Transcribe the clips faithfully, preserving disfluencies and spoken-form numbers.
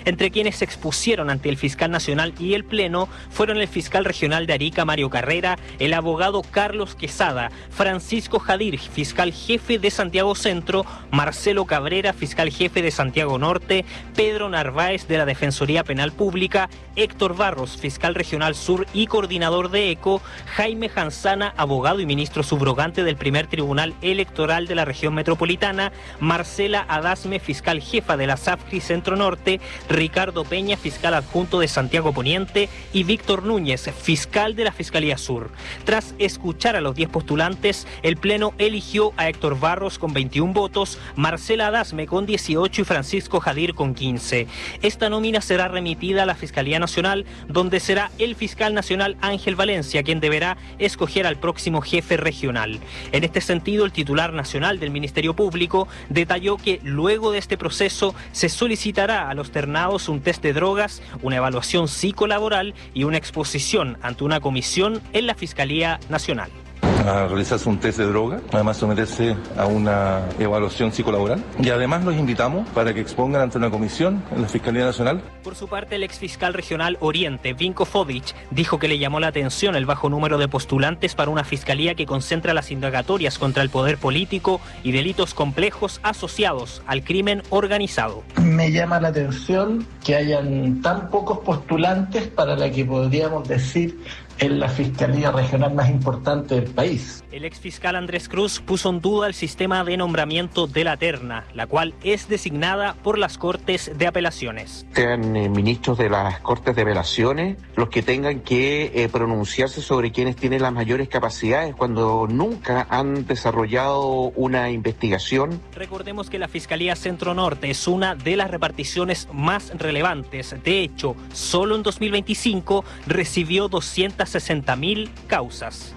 Entre quienes se expusieron ante el fiscal nacional y el Pleno fueron el fiscal regional de Arica, Mario Carrera, el abogado Carlos Quesada, Francisco Jadir, fiscal jefe de Santiago Centro, Marcelo Cabrera, fiscal jefe de Santiago Norte, Pedro Narváez de la Defensoría Penal Pública, Héctor Barros, fiscal regional sur y coordinador de ECO, Jaime Janzana, abogado y ministro subrogante del primer tribunal electoral de la región metropolitana, Marcela Adasme, fiscal jefa de la S A F C R I Centro Norte, Ricardo Peña, fiscal adjunto de Santiago Poniente y Víctor Núñez, fiscal de la Fiscalía Sur. Tras escuchar a los diez postulantes, el Pleno eligió a Héctor Barros con veintiún votos, Marcela Adasme con dieciocho y Francisco Jadir con quince. Esta nómina será remitida a la Fiscalía Nacional, donde será el fiscal nacional Ángel Valencia quien deberá escoger al próximo jefe regional. En este sentido, el titular nacional del Ministerio Público detalló que luego de este proceso se solicitará a los ternados un test de drogas, una evaluación psicolaboral y una exposición ante una comisión en la Fiscalía Nacional. A realizarse un test de droga, además someterse a una evaluación psicolaboral y además los invitamos para que expongan ante una comisión en la Fiscalía Nacional. Por su parte, el exfiscal regional Oriente, Vinko Fodic, dijo que le llamó la atención el bajo número de postulantes para una fiscalía que concentra las indagatorias contra el poder político y delitos complejos asociados al crimen organizado. Me llama la atención que hayan tan pocos postulantes para la que podríamos decir es la fiscalía regional más importante del país. El exfiscal Andrés Cruz puso en duda el sistema de nombramiento de la terna, la cual es designada por las Cortes de Apelaciones. Sean eh, ministros de las Cortes de Apelaciones los que tengan que eh, pronunciarse sobre quienes tienen las mayores capacidades cuando nunca han desarrollado una investigación. Recordemos que la Fiscalía Centro Norte es una de las reparticiones más relevantes. De hecho, solo en dos mil veinticinco recibió doscientas sesenta mil causas.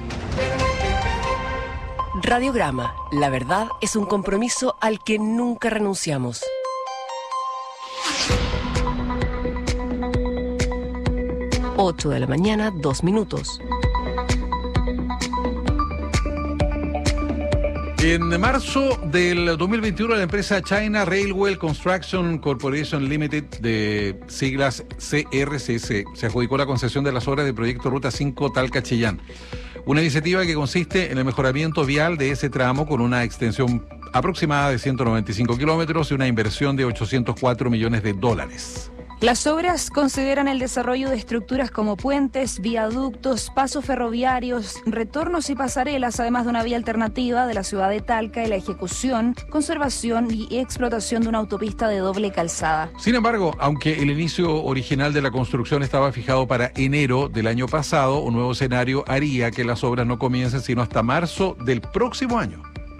Radiograma. La verdad es un compromiso al que nunca renunciamos. ocho de la mañana, dos minutos. En marzo del dos mil veintiuno, la empresa China Railway Construction Corporation Limited, de siglas C R C C, se adjudicó la concesión de las obras del proyecto Ruta cinco Talca-Chillán. Una iniciativa que consiste en el mejoramiento vial de ese tramo con una extensión aproximada de ciento noventa y cinco kilómetros y una inversión de ochocientos cuatro millones de dólares. Las obras consideran el desarrollo de estructuras como puentes, viaductos, pasos ferroviarios, retornos y pasarelas, además de una vía alternativa de la ciudad de Talca y la ejecución, conservación y explotación de una autopista de doble calzada. Sin embargo, aunque el inicio original de la construcción estaba fijado para enero del año pasado, un nuevo escenario haría que las obras no comiencen sino hasta marzo del próximo año.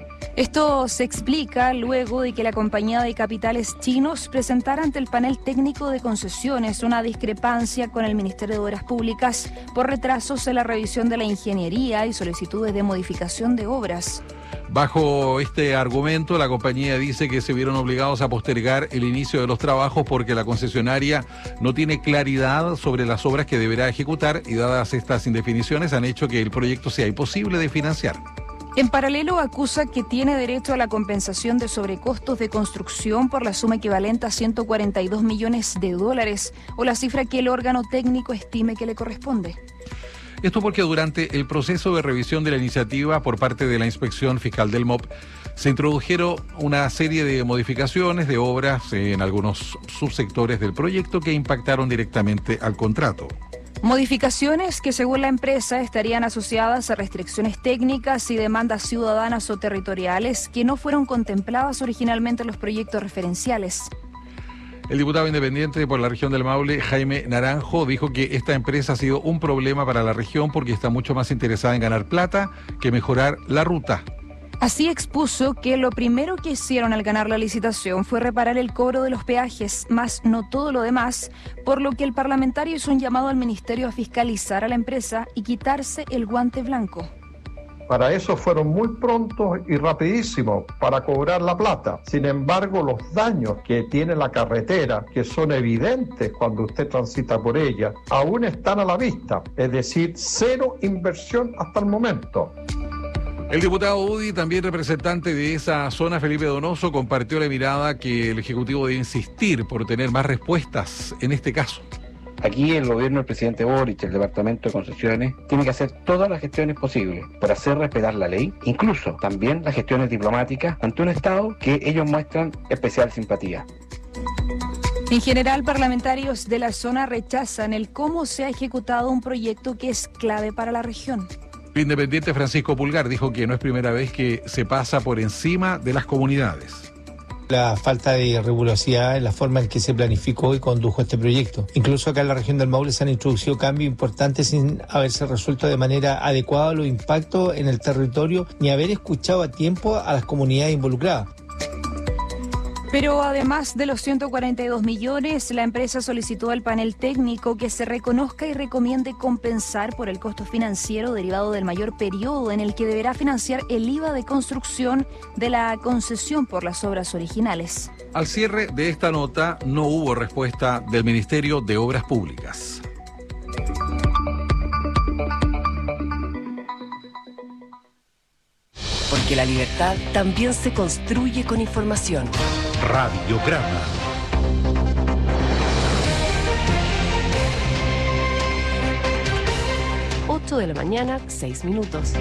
Esto se explica luego de que la compañía de capitales chinos presentara ante el panel técnico de concesiones una discrepancia con el Ministerio de Obras Públicas por retrasos en la revisión de la ingeniería y solicitudes de modificación de obras. Bajo este argumento, la compañía dice que se vieron obligados a postergar el inicio de los trabajos porque la concesionaria no tiene claridad sobre las obras que deberá ejecutar y dadas estas indefiniciones han hecho que el proyecto sea imposible de financiar. En paralelo, acusa que tiene derecho a la compensación de sobrecostos de construcción por la suma equivalente a ciento cuarenta y dos millones de dólares o la cifra que el órgano técnico estime que le corresponde. Esto porque durante el proceso de revisión de la iniciativa por parte de la Inspección Fiscal del M O P se introdujeron una serie de modificaciones de obras en algunos subsectores del proyecto que impactaron directamente al contrato. Modificaciones que, según la empresa, estarían asociadas a restricciones técnicas y demandas ciudadanas o territoriales que no fueron contempladas originalmente en los proyectos referenciales. El diputado independiente por la región del Maule, Jaime Naranjo, dijo que esta empresa ha sido un problema para la región porque está mucho más interesada en ganar plata que mejorar la ruta. Así expuso que lo primero que hicieron al ganar la licitación fue reparar el cobro de los peajes, más no todo lo demás, por lo que el parlamentario hizo un llamado al ministerio a fiscalizar a la empresa y quitarse el guante blanco. Para eso fueron muy prontos y rapidísimos para cobrar la plata. Sin embargo, los daños que tiene la carretera, que son evidentes cuando usted transita por ella, aún están a la vista. Es decir, cero inversión hasta el momento. El diputado UDI, también representante de esa zona, Felipe Donoso, compartió la mirada que el Ejecutivo debe insistir por tener más respuestas en este caso. Aquí el gobierno del presidente Boric, el Departamento de Concesiones, tiene que hacer todas las gestiones posibles por hacer respetar la ley, incluso también las gestiones diplomáticas ante un Estado que ellos muestran especial simpatía. En general, parlamentarios de la zona rechazan el cómo se ha ejecutado un proyecto que es clave para la región. El independiente Francisco Pulgar dijo que no es primera vez que se pasa por encima de las comunidades. La falta de rigurosidad en la forma en que se planificó y condujo este proyecto. Incluso acá en la región del Maule se han introducido cambios importantes sin haberse resuelto de manera adecuada los impactos en el territorio ni haber escuchado a tiempo a las comunidades involucradas. Pero además de los ciento cuarenta y dos millones, la empresa solicitó al panel técnico que se reconozca y recomiende compensar por el costo financiero derivado del mayor periodo en el que deberá financiar el I V A de construcción de la concesión por las obras originales. Al cierre de esta nota no hubo respuesta del Ministerio de Obras Públicas. Porque la libertad también se construye con información. Radiograma. ocho de la mañana, seis minutos.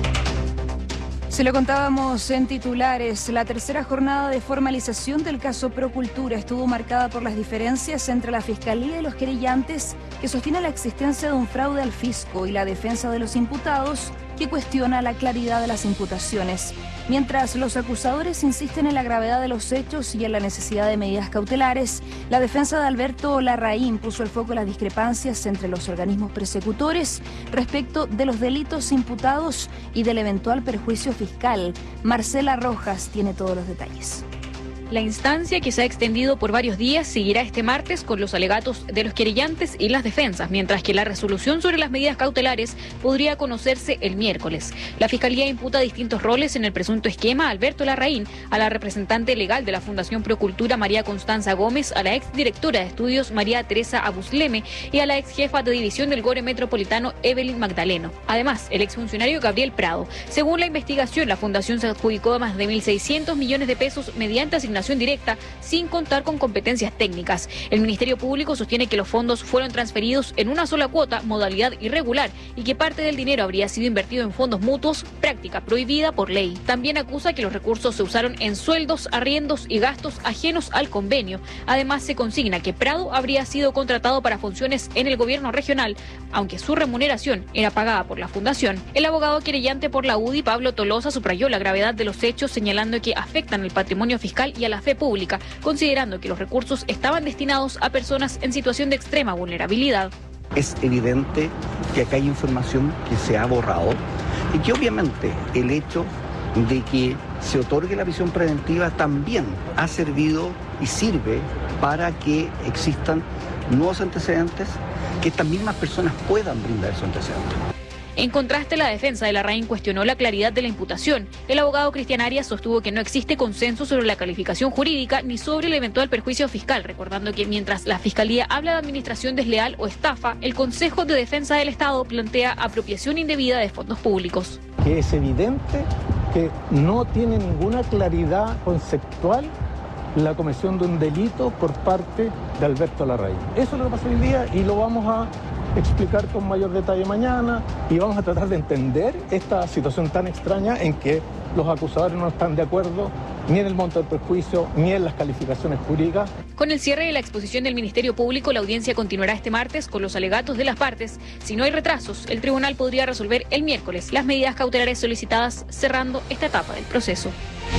Se lo contábamos en titulares, la tercera jornada de formalización del caso Procultura estuvo marcada por las diferencias entre la Fiscalía y los querellantes que sostienen la existencia de un fraude al fisco y la defensa de los imputados que cuestiona la claridad de las imputaciones. Mientras los acusadores insisten en la gravedad de los hechos y en la necesidad de medidas cautelares, la defensa de Alberto Larraín puso el foco en las discrepancias entre los organismos persecutores respecto de los delitos imputados y del eventual perjuicio fiscal. Marcela Rojas tiene todos los detalles. La instancia, que se ha extendido por varios días, seguirá este martes con los alegatos de los querellantes y las defensas, mientras que la resolución sobre las medidas cautelares podría conocerse el miércoles. La Fiscalía imputa distintos roles en el presunto esquema a Alberto Larraín, a la representante legal de la Fundación Procultura María Constanza Gómez, a la exdirectora de estudios María Teresa Abusleme y a la ex jefa de división del Gore Metropolitano Evelyn Magdaleno. Además, el exfuncionario Gabriel Prado. Según la investigación, la Fundación se adjudicó más de mil seiscientos millones de pesos mediante asignación directa sin contar con competencias técnicas. El Ministerio Público sostiene que los fondos fueron transferidos en una sola cuota, modalidad irregular, y que parte del dinero habría sido invertido en fondos mutuos, práctica prohibida por ley. También acusa que los recursos se usaron en sueldos, arriendos y gastos ajenos al convenio. Además, se consigna que Prado habría sido contratado para funciones en el gobierno regional, aunque su remuneración era pagada por la fundación. El abogado querellante por la U D I, Pablo Tolosa, subrayó la gravedad de los hechos, señalando que afectan el patrimonio fiscal y a la fe pública, considerando que los recursos estaban destinados a personas en situación de extrema vulnerabilidad. Es evidente que acá hay información que se ha borrado y que obviamente el hecho de que se otorgue la prisión preventiva también ha servido y sirve para que existan nuevos antecedentes, que estas mismas personas puedan brindar esos antecedentes. En contraste, la defensa de Larraín cuestionó la claridad de la imputación. El abogado Cristian Arias sostuvo que no existe consenso sobre la calificación jurídica ni sobre el eventual perjuicio fiscal, recordando que mientras la Fiscalía habla de administración desleal o estafa, el Consejo de Defensa del Estado plantea apropiación indebida de fondos públicos. Que es evidente que no tiene ninguna claridad conceptual la comisión de un delito por parte de Alberto Larraín. Eso es lo que pasa hoy día y lo vamos a explicar con mayor detalle mañana y vamos a tratar de entender esta situación tan extraña en que los acusadores no están de acuerdo ni en el monto del perjuicio ni en las calificaciones jurídicas. Con el cierre de la exposición del Ministerio Público, la audiencia continuará este martes con los alegatos de las partes. Si no hay retrasos, el tribunal podría resolver el miércoles las medidas cautelares solicitadas, cerrando esta etapa del proceso.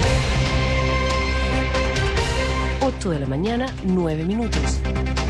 ocho de la mañana, nueve minutos.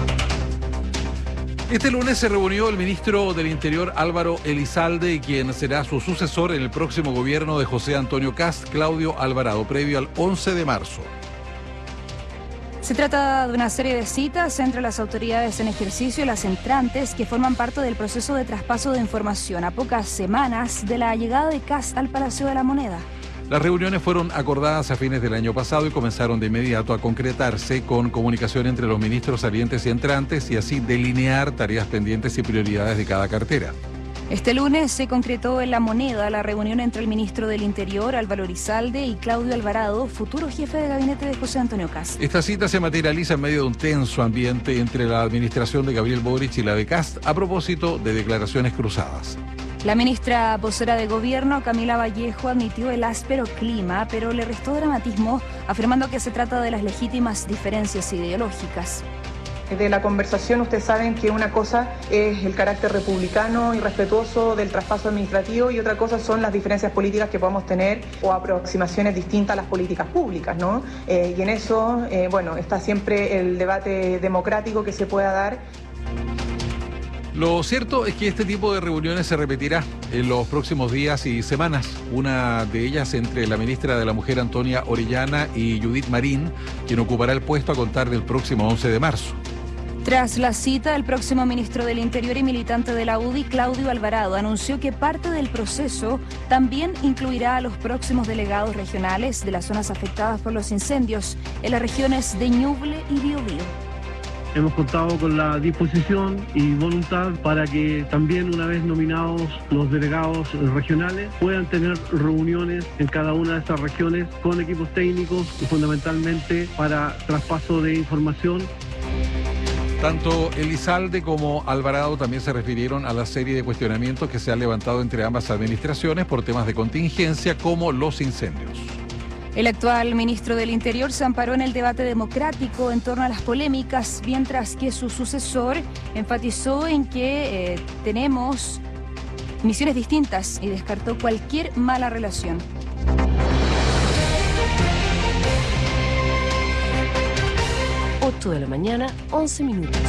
Este lunes se reunió el ministro del Interior Álvaro Elizalde, quien será su sucesor en el próximo gobierno de José Antonio Kast, Claudio Alvarado, previo al once de marzo. Se trata de una serie de citas entre las autoridades en ejercicio y las entrantes que forman parte del proceso de traspaso de información a pocas semanas de la llegada de Kast al Palacio de la Moneda. Las reuniones fueron acordadas a fines del año pasado y comenzaron de inmediato a concretarse con comunicación entre los ministros salientes y entrantes y así delinear tareas pendientes y prioridades de cada cartera. Este lunes se concretó en La Moneda la reunión entre el ministro del Interior, Álvaro Elizalde, y Claudio Alvarado, futuro jefe de gabinete de José Antonio Kast. Esta cita se materializa en medio de un tenso ambiente entre la administración de Gabriel Boric y la de Kast a propósito de declaraciones cruzadas. La ministra vocera de Gobierno, Camila Vallejo, admitió el áspero clima, pero le restó dramatismo, afirmando que se trata de las legítimas diferencias ideológicas. De la conversación, ustedes saben que una cosa es el carácter republicano y respetuoso del traspaso administrativo y otra cosa son las diferencias políticas que podamos tener o aproximaciones distintas a las políticas públicas, ¿no? Eh, y en eso, eh, bueno, está siempre el debate democrático que se pueda dar. Lo cierto es que este tipo de reuniones se repetirá en los próximos días y semanas. Una de ellas entre la ministra de la Mujer, Antonia Orellana, y Judith Marín, quien ocupará el puesto a contar del próximo once de marzo. Tras la cita, el próximo ministro del Interior y militante de la U D I, Claudio Alvarado, anunció que parte del proceso también incluirá a los próximos delegados regionales de las zonas afectadas por los incendios en las regiones de Ñuble y Biobío. Hemos contado con la disposición y voluntad para que también, una vez nominados los delegados regionales, puedan tener reuniones en cada una de estas regiones con equipos técnicos y fundamentalmente para traspaso de información. Tanto Elizalde como Alvarado también se refirieron a la serie de cuestionamientos que se han levantado entre ambas administraciones por temas de contingencia como los incendios. El actual ministro del Interior se amparó en el debate democrático en torno a las polémicas, mientras que su sucesor enfatizó en que eh, tenemos misiones distintas y descartó cualquier mala relación. ocho de la mañana, once minutos.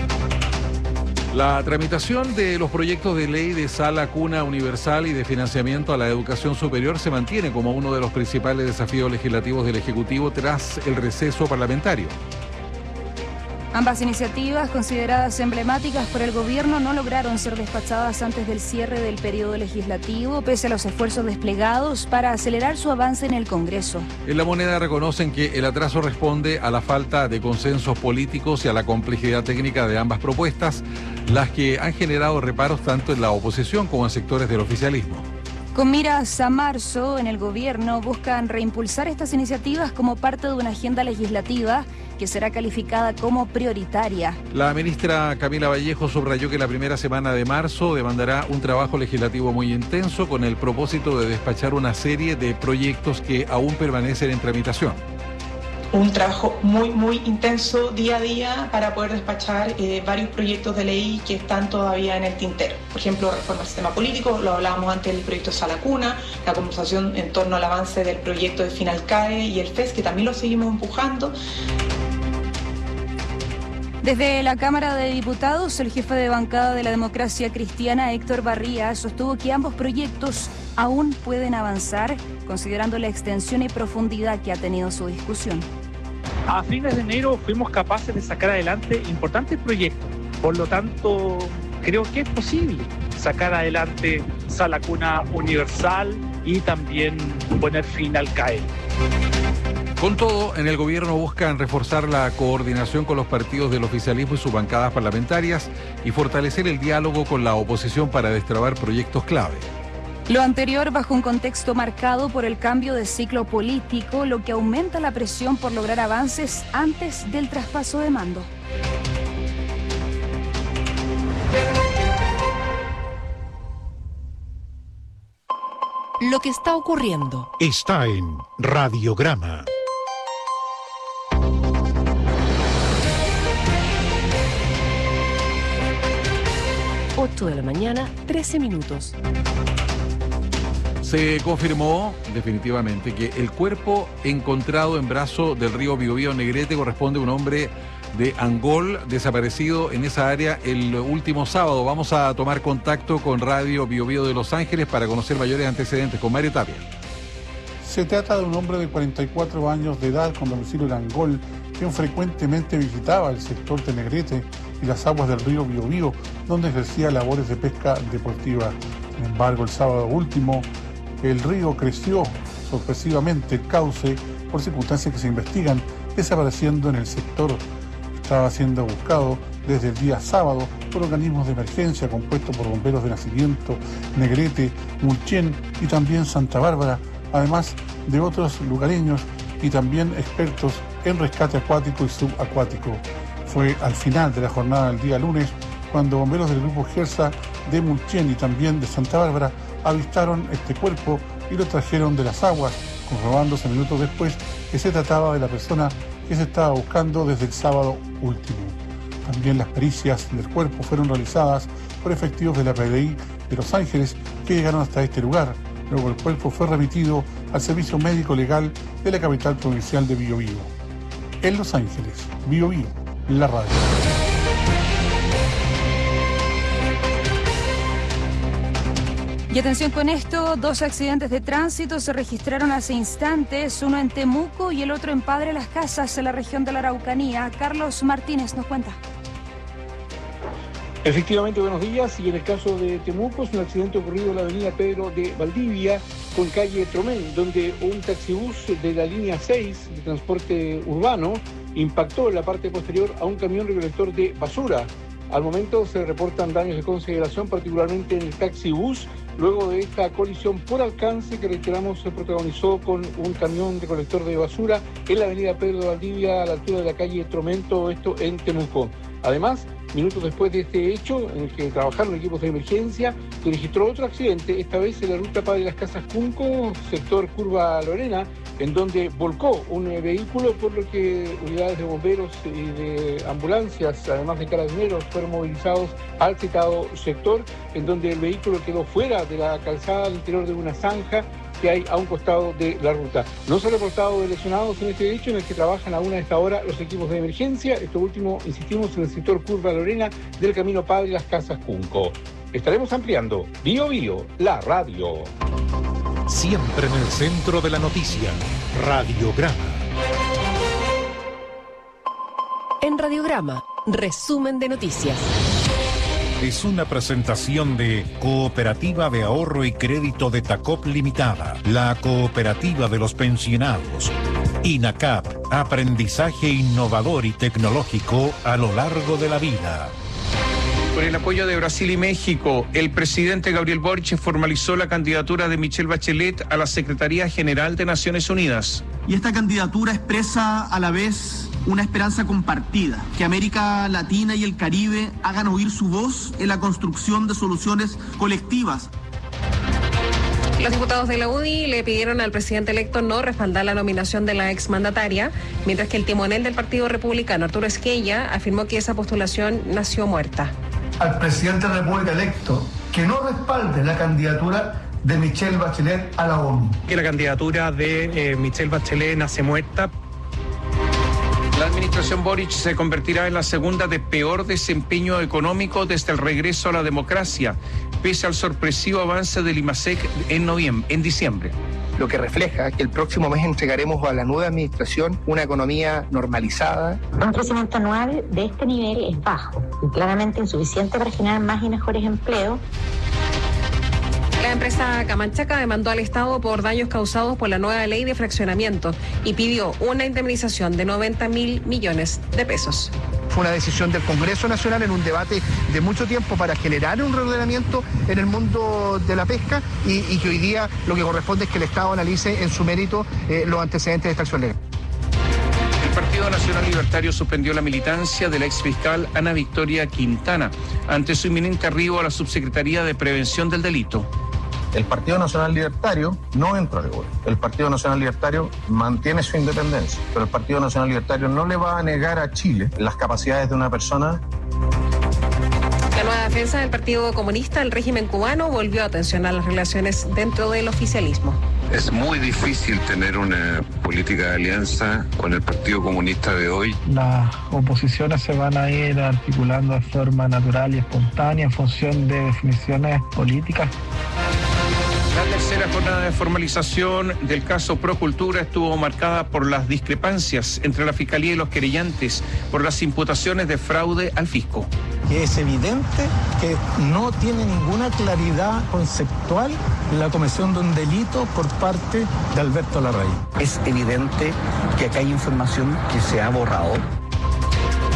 La tramitación de los proyectos de ley de sala cuna universal y de financiamiento a la educación superior se mantiene como uno de los principales desafíos legislativos del Ejecutivo tras el receso parlamentario. Ambas iniciativas, consideradas emblemáticas por el gobierno, no lograron ser despachadas antes del cierre del periodo legislativo, pese a los esfuerzos desplegados para acelerar su avance en el Congreso. En La Moneda reconocen que el atraso responde a la falta de consensos políticos y a la complejidad técnica de ambas propuestas, las que han generado reparos tanto en la oposición como en sectores del oficialismo. Con miras a marzo, en el gobierno buscan reimpulsar estas iniciativas como parte de una agenda legislativa que será calificada como prioritaria. La ministra Camila Vallejo subrayó que la primera semana de marzo demandará un trabajo legislativo muy intenso con el propósito de despachar una serie de proyectos que aún permanecen en tramitación. Un trabajo muy, muy intenso día a día para poder despachar eh, varios proyectos de ley que están todavía en el tintero. Por ejemplo, reforma del sistema político, lo hablábamos antes del proyecto Sala Cuna, la conversación en torno al avance del proyecto de Finalcae y el F E S, que también lo seguimos empujando. Desde la Cámara de Diputados, el jefe de bancada de la Democracia Cristiana, Héctor Barría, sostuvo que ambos proyectos aún pueden avanzar, considerando la extensión y profundidad que ha tenido su discusión. A fines de enero fuimos capaces de sacar adelante importantes proyectos, por lo tanto creo que es posible sacar adelante Sala Cuna Universal y también poner fin al C A E. Con todo, en el gobierno buscan reforzar la coordinación con los partidos del oficialismo y sus bancadas parlamentarias y fortalecer el diálogo con la oposición para destrabar proyectos clave. Lo anterior bajo un contexto marcado por el cambio de ciclo político, lo que aumenta la presión por lograr avances antes del traspaso de mando. Lo que está ocurriendo está en Radiograma. ocho de la mañana, trece minutos. Se confirmó definitivamente que el cuerpo encontrado en brazo del río Biobío Negrete corresponde a un hombre de Angol desaparecido en esa área el último sábado. Vamos a tomar contacto con Radio Biobío de Los Ángeles para conocer mayores antecedentes. Con Mario Tapia. Se trata de un hombre de cuarenta y cuatro años de edad con domicilio en Angol, quien frecuentemente visitaba el sector de Negrete y las aguas del río Biobío, donde ejercía labores de pesca deportiva. Sin embargo, el sábado último, el río creció sorpresivamente el cauce por circunstancias que se investigan, desapareciendo en el sector. estaba siendo buscado desde el día sábado por organismos de emergencia compuestos por bomberos de Nacimiento, Negrete, Mulchen y también Santa Bárbara, además de otros lugareños y también expertos en rescate acuático y subacuático. Fue al final de la jornada del día lunes cuando bomberos del grupo Gersa de Mulchen y también de Santa Bárbara avistaron este cuerpo y lo trajeron de las aguas, comprobándose minutos después que se trataba de la persona que se estaba buscando desde el sábado último. También las pericias del cuerpo fueron realizadas por efectivos de la P D I de Los Ángeles que llegaron hasta este lugar. Luego el cuerpo fue remitido al Servicio Médico Legal de la capital provincial de Biobío. En Los Ángeles, Biobío, la radio. Y atención con esto, dos accidentes de tránsito se registraron hace instantes, uno en Temuco y el otro en Padre Las Casas, en la región de la Araucanía. Carlos Martínez nos cuenta. Efectivamente, buenos días. Y en el caso de Temuco es un accidente ocurrido en la avenida Pedro de Valdivia con calle Tromén, donde un taxibús de la línea seis de transporte urbano impactó en la parte posterior a un camión recolector de basura. Al momento se reportan daños de consideración, particularmente en el taxibús, luego de esta colisión por alcance que, reiteramos, se protagonizó con un camión recolector de basura en la avenida Pedro de Valdivia, a la altura de la calle Tromento, esto en Temuco. Además, minutos después de este hecho, en el que trabajaron equipos de emergencia, se registró otro accidente, esta vez en la ruta Padre Las Casas Cunco, sector Curva Lorena, en donde volcó un vehículo, por lo que unidades de bomberos y de ambulancias, además de carabineros, fueron movilizados al citado sector, en donde el vehículo quedó fuera de la calzada al interior de una zanja que hay a un costado de la ruta. No se ha reportado de lesionados en este hecho, en el que trabajan aún a esta hora los equipos de emergencia. Esto último, insistimos, en el sector Curva Lorena del camino Padre Las Casas Cunco. Estaremos ampliando Bio Bio, la radio. Siempre en el centro de la noticia, Radiograma. En Radiograma, resumen de noticias. Es una presentación de Cooperativa de Ahorro y Crédito de Tacop Limitada, la cooperativa de los pensionados. INACAP, aprendizaje innovador y tecnológico a lo largo de la vida. Con el apoyo de Brasil y México, el presidente Gabriel Boric formalizó la candidatura de Michelle Bachelet a la Secretaría General de Naciones Unidas. Y esta candidatura expresa a la vez una esperanza compartida, que América Latina y el Caribe hagan oír su voz en la construcción de soluciones colectivas. Los diputados de la U D I le pidieron al presidente electo no respaldar la nominación de la exmandataria, mientras que el timonel del Partido Republicano, Arturo Esquella, afirmó que esa postulación nació muerta. Al presidente de la República electo que no respalde la candidatura de Michelle Bachelet a la ONU. Que la candidatura de eh, Michelle Bachelet nace muerta. La administración Boric se convertirá en la segunda de peor desempeño económico desde el regreso a la democracia, pese al sorpresivo avance del IMASEC en noviembre, en diciembre. Lo que refleja que el próximo mes entregaremos a la nueva administración una economía normalizada. Un crecimiento anual de este nivel es bajo y claramente insuficiente para generar más y mejores empleos. La empresa Camanchaca demandó al Estado por daños causados por la nueva ley de fraccionamiento y pidió una indemnización de noventa mil millones de pesos. Fue una decisión del Congreso Nacional en un debate de mucho tiempo para generar un reordenamiento en el mundo de la pesca y, y que hoy día lo que corresponde es que el Estado analice en su mérito eh, los antecedentes de esta acción legal. El Partido Nacional Libertario suspendió la militancia de la exfiscal Ana Victoria Quintana ante su inminente arribo a la Subsecretaría de Prevención del Delito. El Partido Nacional Libertario no entra al gobierno. El Partido Nacional Libertario mantiene su independencia, pero el Partido Nacional Libertario no le va a negar a Chile las capacidades de una persona. La nueva defensa del Partido Comunista, el régimen cubano, volvió a tensionar las relaciones dentro del oficialismo. Es muy difícil tener una política de alianza con el Partido Comunista de hoy. Las oposiciones se van a ir articulando de forma natural y espontánea en función de definiciones políticas. La tercera jornada de formalización del caso Procultura estuvo marcada por las discrepancias entre la Fiscalía y los querellantes por las imputaciones de fraude al fisco. Que es evidente que no tiene ninguna claridad conceptual la comisión de un delito por parte de Alberto Larraín. Es evidente que acá hay información que se ha borrado.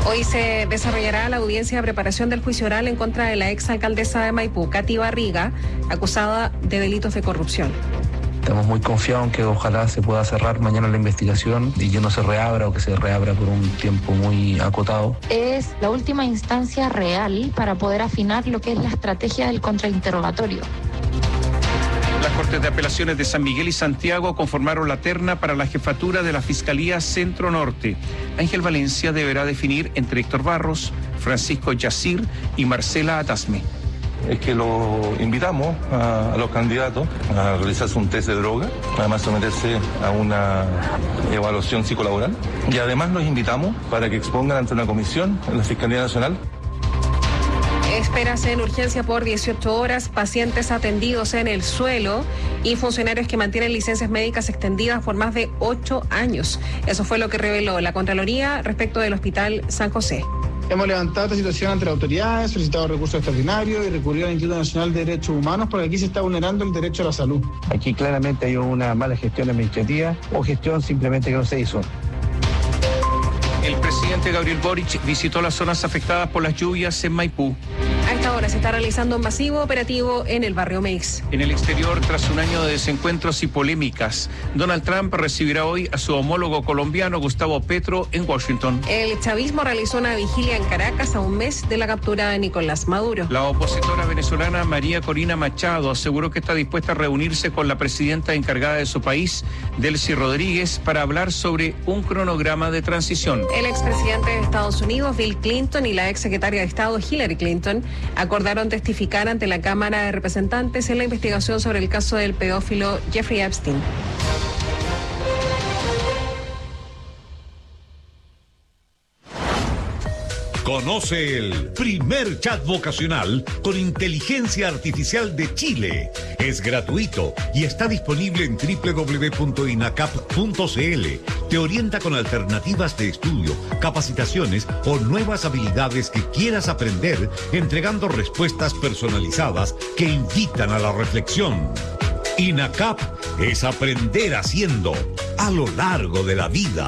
Hoy se desarrollará la audiencia de preparación del juicio oral en contra de la exalcaldesa de Maipú, Katy Barriga, acusada de delitos de corrupción. Estamos muy confiados en que ojalá se pueda cerrar mañana la investigación y que no se reabra o que se reabra por un tiempo muy acotado. Es la última instancia real para poder afinar lo que es la estrategia del contrainterrogatorio. Las Cortes de Apelaciones de San Miguel y Santiago conformaron la terna para la jefatura de la Fiscalía Centro Norte. Ángel Valencia deberá definir entre Héctor Barros, Francisco Yacir y Marcela Atasme. Es que lo invitamos a, a los candidatos a realizarse un test de droga, además someterse a una evaluación psicolaboral y además los invitamos para que expongan ante una comisión en la Fiscalía Nacional. Esperas en urgencia por dieciocho horas, pacientes atendidos en el suelo y funcionarios que mantienen licencias médicas extendidas por más de ocho años. Eso fue lo que reveló la Contraloría respecto del Hospital San José. Hemos levantado esta situación ante las autoridades, solicitado recursos extraordinarios y recurrido al Instituto Nacional de Derechos Humanos porque aquí se está vulnerando el derecho a la salud. Aquí claramente hay una mala gestión administrativa o gestión simplemente que no se hizo. El presidente Gabriel Boric visitó las zonas afectadas por las lluvias en Maipú. A esta hora se está realizando un masivo operativo en el barrio Meix. En el exterior, tras un año de desencuentros y polémicas, Donald Trump recibirá hoy a su homólogo colombiano Gustavo Petro en Washington. El chavismo realizó una vigilia en Caracas a un mes de la captura de Nicolás Maduro. La opositora venezolana María Corina Machado aseguró que está dispuesta a reunirse con la presidenta encargada de su país, Delcy Rodríguez, para hablar sobre un cronograma de transición. El expresidente de Estados Unidos, Bill Clinton, y la exsecretaria de Estado, Hillary Clinton, acordaron testificar ante la Cámara de Representantes en la investigación sobre el caso del pedófilo Jeffrey Epstein. Conoce el primer chat vocacional con inteligencia artificial de Chile. Es gratuito y está disponible en doble u doble u doble u punto inacap punto c l. Te orienta con alternativas de estudio, capacitaciones o nuevas habilidades que quieras aprender, entregando respuestas personalizadas que invitan a la reflexión. INACAP es aprender haciendo a lo largo de la vida.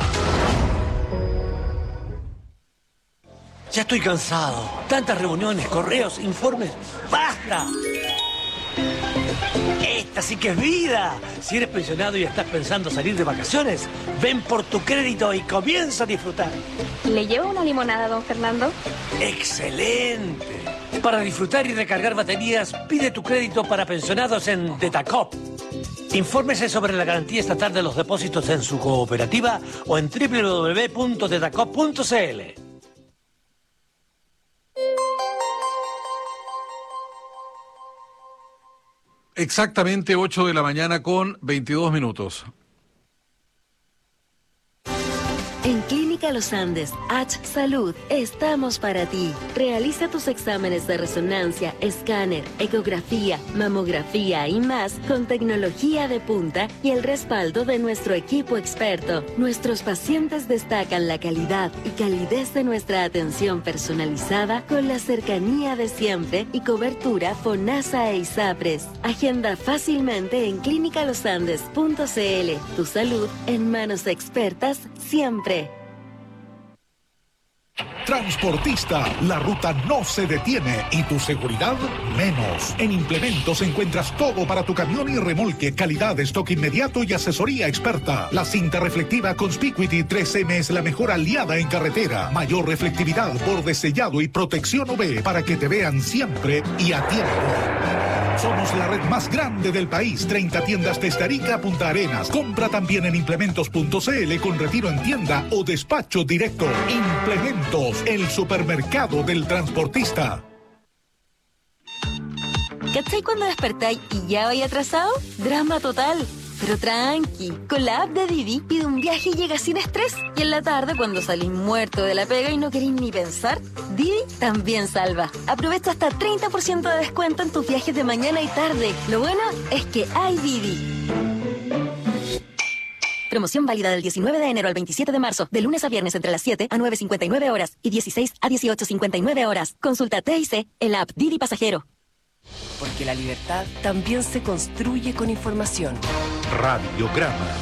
Ya estoy cansado. Tantas reuniones, correos, informes. ¡Basta! Esta sí que es vida. Si eres pensionado y estás pensando salir de vacaciones, ven por tu crédito y comienza a disfrutar. ¿Le llevo una limonada, don Fernando? ¡Excelente! Para disfrutar y recargar baterías, pide tu crédito para pensionados en Detacop. Infórmese sobre la garantía estatal de los depósitos en su cooperativa o en doble u doble u doble u punto detacop punto c l. Exactamente ocho de la mañana con veintidós minutos. En Clínica Los Andes, H Salud, estamos para ti. Realiza tus exámenes de resonancia, escáner, ecografía, mamografía y más con tecnología de punta y el respaldo de nuestro equipo experto. Nuestros pacientes destacan la calidad y calidez de nuestra atención personalizada con la cercanía de siempre y cobertura FONASA e ISAPRES. Agenda fácilmente en clínica los andes punto c l. Tu salud en manos expertas siempre. Transportista, la ruta no se detiene y tu seguridad menos. En Implementos encuentras todo para tu camión y remolque, calidad, stock inmediato y asesoría experta. La cinta reflectiva Conspicuity tres eme es la mejor aliada en carretera. Mayor reflectividad, borde sellado y protección U V para que te vean siempre y a tiempo. Somos la red más grande del país, treinta tiendas desde Arica a Punta Arenas. Compra también en implementos punto c l con retiro en tienda o despacho directo. Implementos, el supermercado del transportista. ¿Cachai cuando despertáis y ya vais atrasado? Drama total. Pero tranqui, con la app de Didi pide un viaje y llega sin estrés. Y en la tarde, cuando salís muerto de la pega y no queréis ni pensar, Didi también salva. Aprovecha hasta treinta por ciento de descuento en tus viajes de mañana y tarde. Lo bueno es que hay Didi. Promoción válida del diecinueve de enero al veintisiete de marzo, de lunes a viernes entre las siete a nueve cincuenta y nueve horas y dieciséis a dieciocho cincuenta y nueve horas. Consulta T I C en la app Didi Pasajero. Porque la libertad también se construye con información. Radiograma.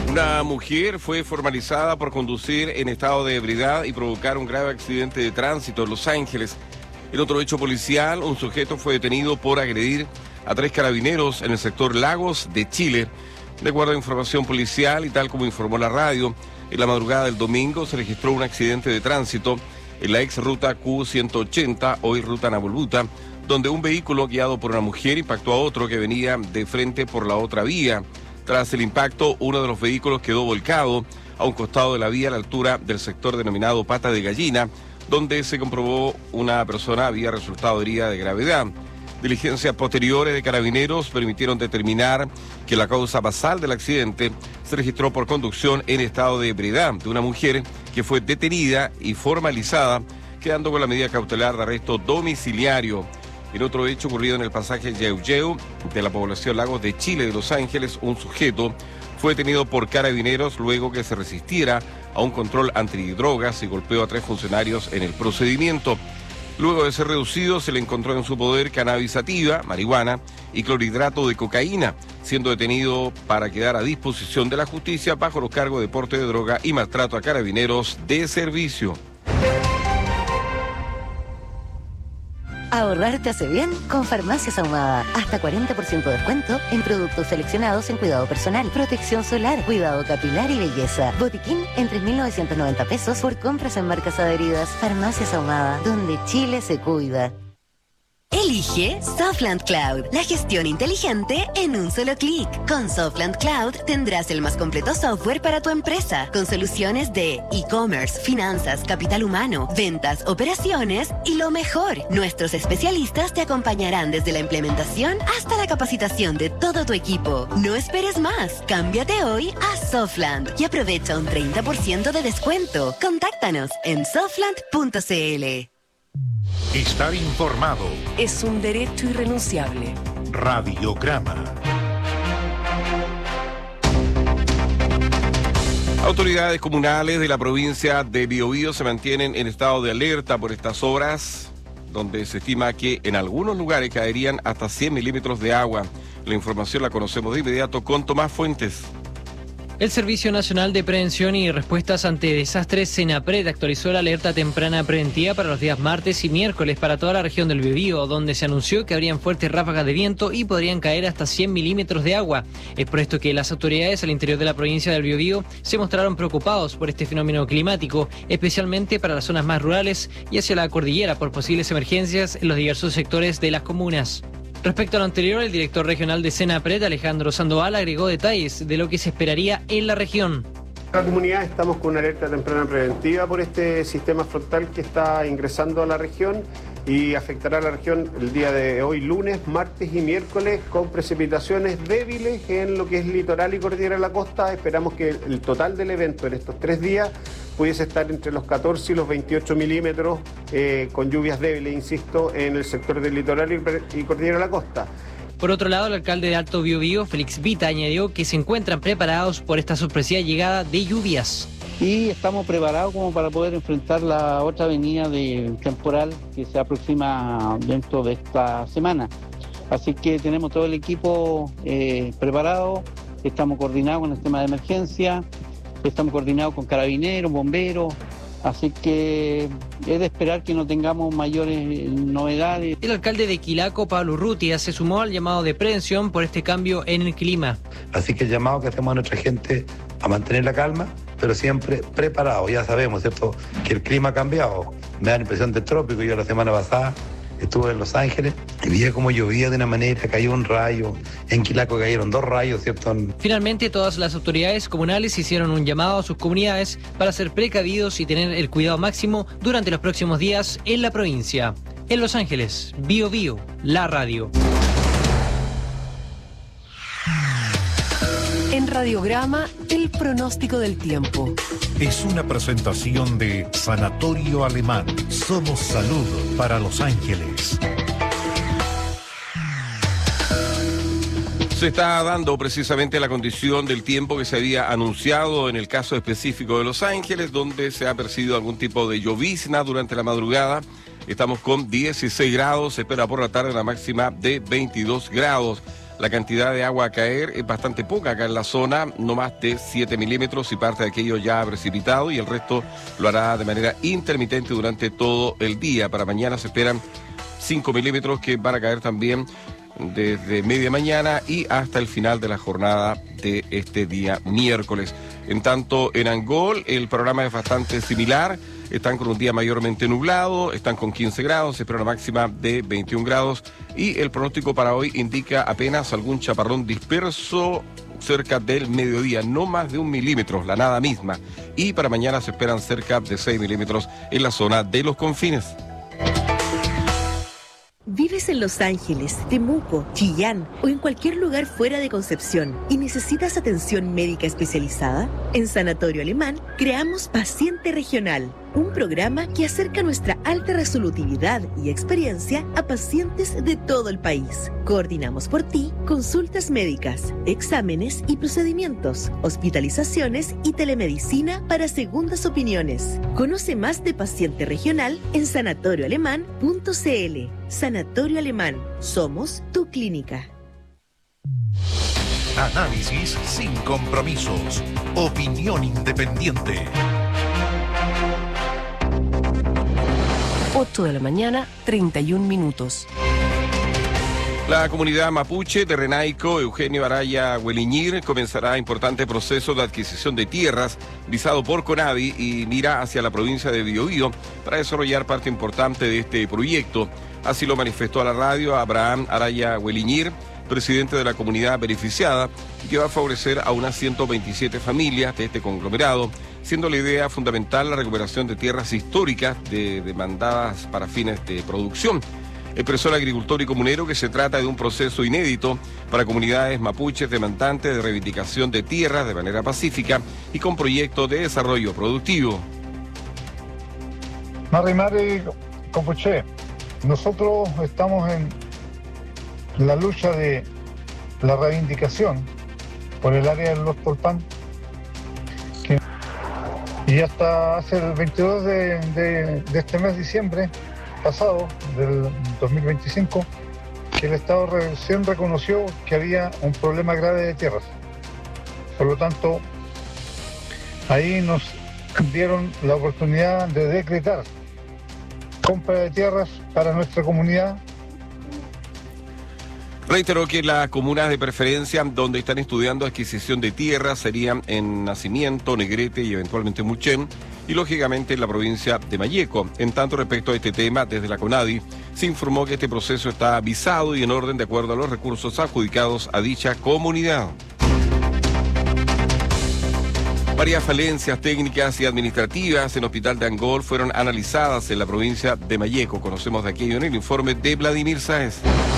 Una mujer fue formalizada por conducir en estado de ebriedad y provocar un grave accidente de tránsito en Los Ángeles. En otro hecho policial, un sujeto fue detenido por agredir a tres carabineros en el sector Lagos de Chile. De acuerdo a información policial y tal como informó la radio, en la madrugada del domingo se registró un accidente de tránsito en la ex ruta Q ciento ochenta, hoy ruta Navolbuta, donde un vehículo guiado por una mujer impactó a otro que venía de frente por la otra vía. Tras el impacto, uno de los vehículos quedó volcado a un costado de la vía a la altura del sector denominado Pata de Gallina, donde se comprobó una persona había resultado herida de gravedad. Diligencias posteriores de carabineros permitieron determinar que la causa basal del accidente se registró por conducción en estado de ebriedad de una mujer que fue detenida y formalizada, quedando con la medida cautelar de arresto domiciliario. En otro hecho ocurrido en el pasaje Yeu Yeu de la población Lagos de Chile de Los Ángeles, un sujeto fue detenido por carabineros luego que se resistiera a un control antidrogas y golpeó a tres funcionarios en el procedimiento. Luego de ser reducido, se le encontró en su poder cannabis sativa, marihuana y clorhidrato de cocaína, siendo detenido para quedar a disposición de la justicia bajo los cargos de porte de droga y maltrato a carabineros de servicio. Ahorrar te hace bien con Farmacias Ahumada. Hasta cuarenta por ciento de descuento en productos seleccionados en cuidado personal, protección solar, cuidado capilar y belleza. Botiquín en tres mil novecientos noventa pesos por compras en marcas adheridas. Farmacias Ahumada, donde Chile se cuida. Elige Softland Cloud, la gestión inteligente en un solo clic. Con Softland Cloud tendrás el más completo software para tu empresa, con soluciones de e-commerce, finanzas, capital humano, ventas, operaciones y lo mejor. Nuestros especialistas te acompañarán desde la implementación hasta la capacitación de todo tu equipo. No esperes más. Cámbiate hoy a Softland y aprovecha un treinta por ciento de descuento. Contáctanos en softland punto c l. Estar informado es un derecho irrenunciable. Radiograma. Autoridades comunales de la provincia de Biobío se mantienen en estado de alerta por estas horas, donde se estima que en algunos lugares caerían hasta cien milímetros de agua. La información la conocemos de inmediato con Tomás Fuentes. El Servicio Nacional de Prevención y Respuestas ante Desastres, SENAPRED, actualizó la alerta temprana preventiva para los días martes y miércoles para toda la región del Biobío, donde se anunció que habrían fuertes ráfagas de viento y podrían caer hasta cien milímetros de agua. Es por esto que las autoridades al interior de la provincia del Biobío se mostraron preocupados por este fenómeno climático, especialmente para las zonas más rurales y hacia la cordillera por posibles emergencias en los diversos sectores de las comunas. Respecto a lo anterior, el director regional de SENAPRED, Alejandro Sandoval, agregó detalles de lo que se esperaría en la región. En la comunidad estamos con una alerta temprana preventiva por este sistema frontal que está ingresando a la región y afectará a la región el día de hoy, lunes, martes y miércoles, con precipitaciones débiles en lo que es litoral y cordillera de la costa. Esperamos que el total del evento en estos tres días pudiese estar entre los catorce y los veintiocho milímetros, eh, con lluvias débiles, insisto, en el sector del litoral y, y cordillera de la costa. Por otro lado, el alcalde de Alto Biobío, Félix Vita, añadió que se encuentran preparados por esta sorpresiva llegada de lluvias. Y estamos preparados como para poder enfrentar la otra venida de temporal que se aproxima dentro de esta semana. Así que tenemos todo el equipo eh, preparado, estamos coordinados con el tema de emergencia, estamos coordinados con carabineros, bomberos. Así que es de esperar que no tengamos mayores novedades. El alcalde de Quilaco, Pablo Urrutia, se sumó al llamado de prevención por este cambio en el clima. Así que el llamado que hacemos a nuestra gente a mantener la calma, pero siempre preparado. Ya sabemos, ¿cierto?, que el clima ha cambiado. Me da la impresión del trópico. Yo la semana pasada estuve en Los Ángeles y vi cómo llovía de una manera, cayó un rayo. En Quilaco cayeron dos rayos, ¿cierto? Finalmente, todas las autoridades comunales hicieron un llamado a sus comunidades para ser precavidos y tener el cuidado máximo durante los próximos días en la provincia. En Los Ángeles, Biobío, la radio. En Radiograma, el pronóstico del tiempo. Es una presentación de Sanatorio Alemán. Somos salud para Los Ángeles. Se está dando precisamente la condición del tiempo que se había anunciado en el caso específico de Los Ángeles, donde se ha percibido algún tipo de llovizna durante la madrugada. Estamos con dieciséis grados, se espera por la tarde la máxima de veintidós grados. La cantidad de agua a caer es bastante poca acá en la zona, no más de siete milímetros y parte de aquello ya ha precipitado y el resto lo hará de manera intermitente durante todo el día. Para mañana se esperan cinco milímetros que van a caer también desde media mañana y hasta el final de la jornada de este día miércoles. En tanto, en Angol el panorama es bastante similar. Están con un día mayormente nublado, están con quince grados, se espera una máxima de veintiún grados y el pronóstico para hoy indica apenas algún chaparrón disperso cerca del mediodía, no más de un milímetro, la nada misma. Y para mañana se esperan cerca de seis milímetros en la zona de los confines. ¿Vives en Los Ángeles, Temuco, Chillán o en cualquier lugar fuera de Concepción y necesitas atención médica especializada? En Sanatorio Alemán creamos Paciente Regional, un programa que acerca nuestra alta resolutividad y experiencia a pacientes de todo el país. Coordinamos por ti consultas médicas, exámenes y procedimientos, hospitalizaciones y telemedicina para segundas opiniones. Conoce más de Paciente Regional en sanatorio alemán punto c l. Sanatorio Alemán, somos tu clínica. Análisis sin compromisos. Opinión independiente. ocho de la mañana, treinta y un minutos. La comunidad mapuche de Renaico, Eugenio Araya Hueliñir, comenzará importante proceso de adquisición de tierras visado por CONADI y mira hacia la provincia de Biobío para desarrollar parte importante de este proyecto. Así lo manifestó a la radio Abraham Araya Hueliñir, presidente de la comunidad beneficiada, que va a favorecer a unas ciento veintisiete familias de este conglomerado, siendo la idea fundamental la recuperación de tierras históricas de, demandadas para fines de producción. Expresó el agricultor y comunero que se trata de un proceso inédito para comunidades mapuches demandantes de reivindicación de tierras de manera pacífica y con proyectos de desarrollo productivo. Mari Mari Compuche, nosotros estamos en la lucha de la reivindicación por el área del Los Tolpan, que, y hasta hace el veintidós de, de, de este mes, diciembre pasado, del dos mil veinticinco, que el Estado recién reconoció que había un problema grave de tierras. Por lo tanto, ahí nos dieron la oportunidad de decretar compra de tierras para nuestra comunidad. Reiteró que las comunas de preferencia donde están estudiando adquisición de tierras serían en Nacimiento, Negrete y eventualmente Muchén, y lógicamente en la provincia de Malleco. En tanto, respecto a este tema, desde la CONADI se informó que este proceso está avisado y en orden de acuerdo a los recursos adjudicados a dicha comunidad. Varias falencias técnicas y administrativas en Hospital de Angol fueron analizadas en la provincia de Malleco. Conocemos de aquello en el informe de Vladimir Sáez.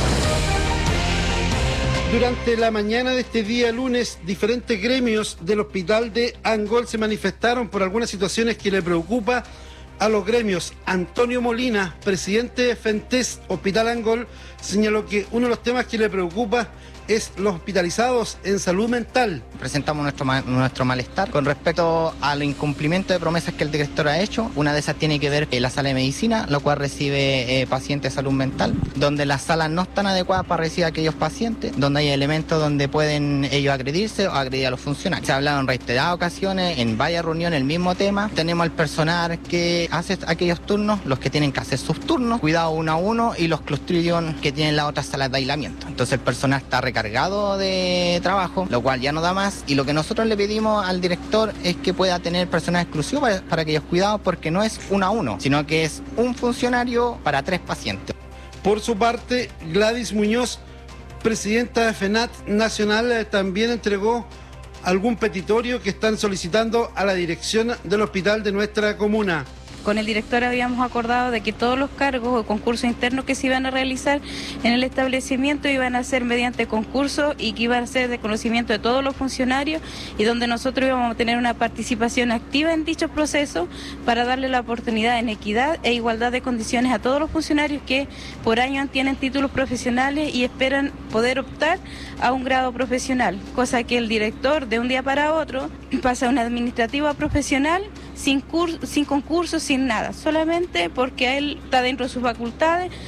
Durante la mañana de este día lunes, diferentes gremios del Hospital de Angol se manifestaron por algunas situaciones que le preocupa a los gremios. Antonio Molina, presidente de FENTES Hospital Angol, señaló que uno de los temas que le preocupa es los hospitalizados en salud mental. Presentamos nuestro, ma nuestro malestar con respecto al incumplimiento de promesas que el director ha hecho. Una de esas tiene que ver con la sala de medicina, lo cual recibe eh, pacientes de salud mental, donde las salas no están adecuadas para recibir a aquellos pacientes, donde hay elementos donde pueden ellos agredirse o agredir a los funcionarios. Se ha hablado en reiteradas ocasiones, en varias reuniones, el mismo tema. Tenemos el personal que hace aquellos turnos, los que tienen que hacer sus turnos, cuidado uno a uno, y los clostridium que tienen las otras salas de aislamiento. Entonces el personal está cargado de trabajo, lo cual ya no da más, y lo que nosotros le pedimos al director es que pueda tener personal exclusivo para, para aquellos cuidados, porque no es uno a uno, sino que es un funcionario para tres pacientes. Por su parte, Gladys Muñoz, presidenta de FENAT Nacional, también entregó algún petitorio que están solicitando a la dirección del hospital de nuestra comuna. Con el director habíamos acordado de que todos los cargos o concursos internos que se iban a realizar en el establecimiento iban a ser mediante concurso y que iban a ser de conocimiento de todos los funcionarios, y donde nosotros íbamos a tener una participación activa en dicho proceso para darle la oportunidad en equidad e igualdad de condiciones a todos los funcionarios que por año tienen títulos profesionales y esperan poder optar a un grado profesional, cosa que el director de un día para otro pasa a una administrativa profesional sin, sin concursos, sin nada, solamente porque él está dentro de sus facultades.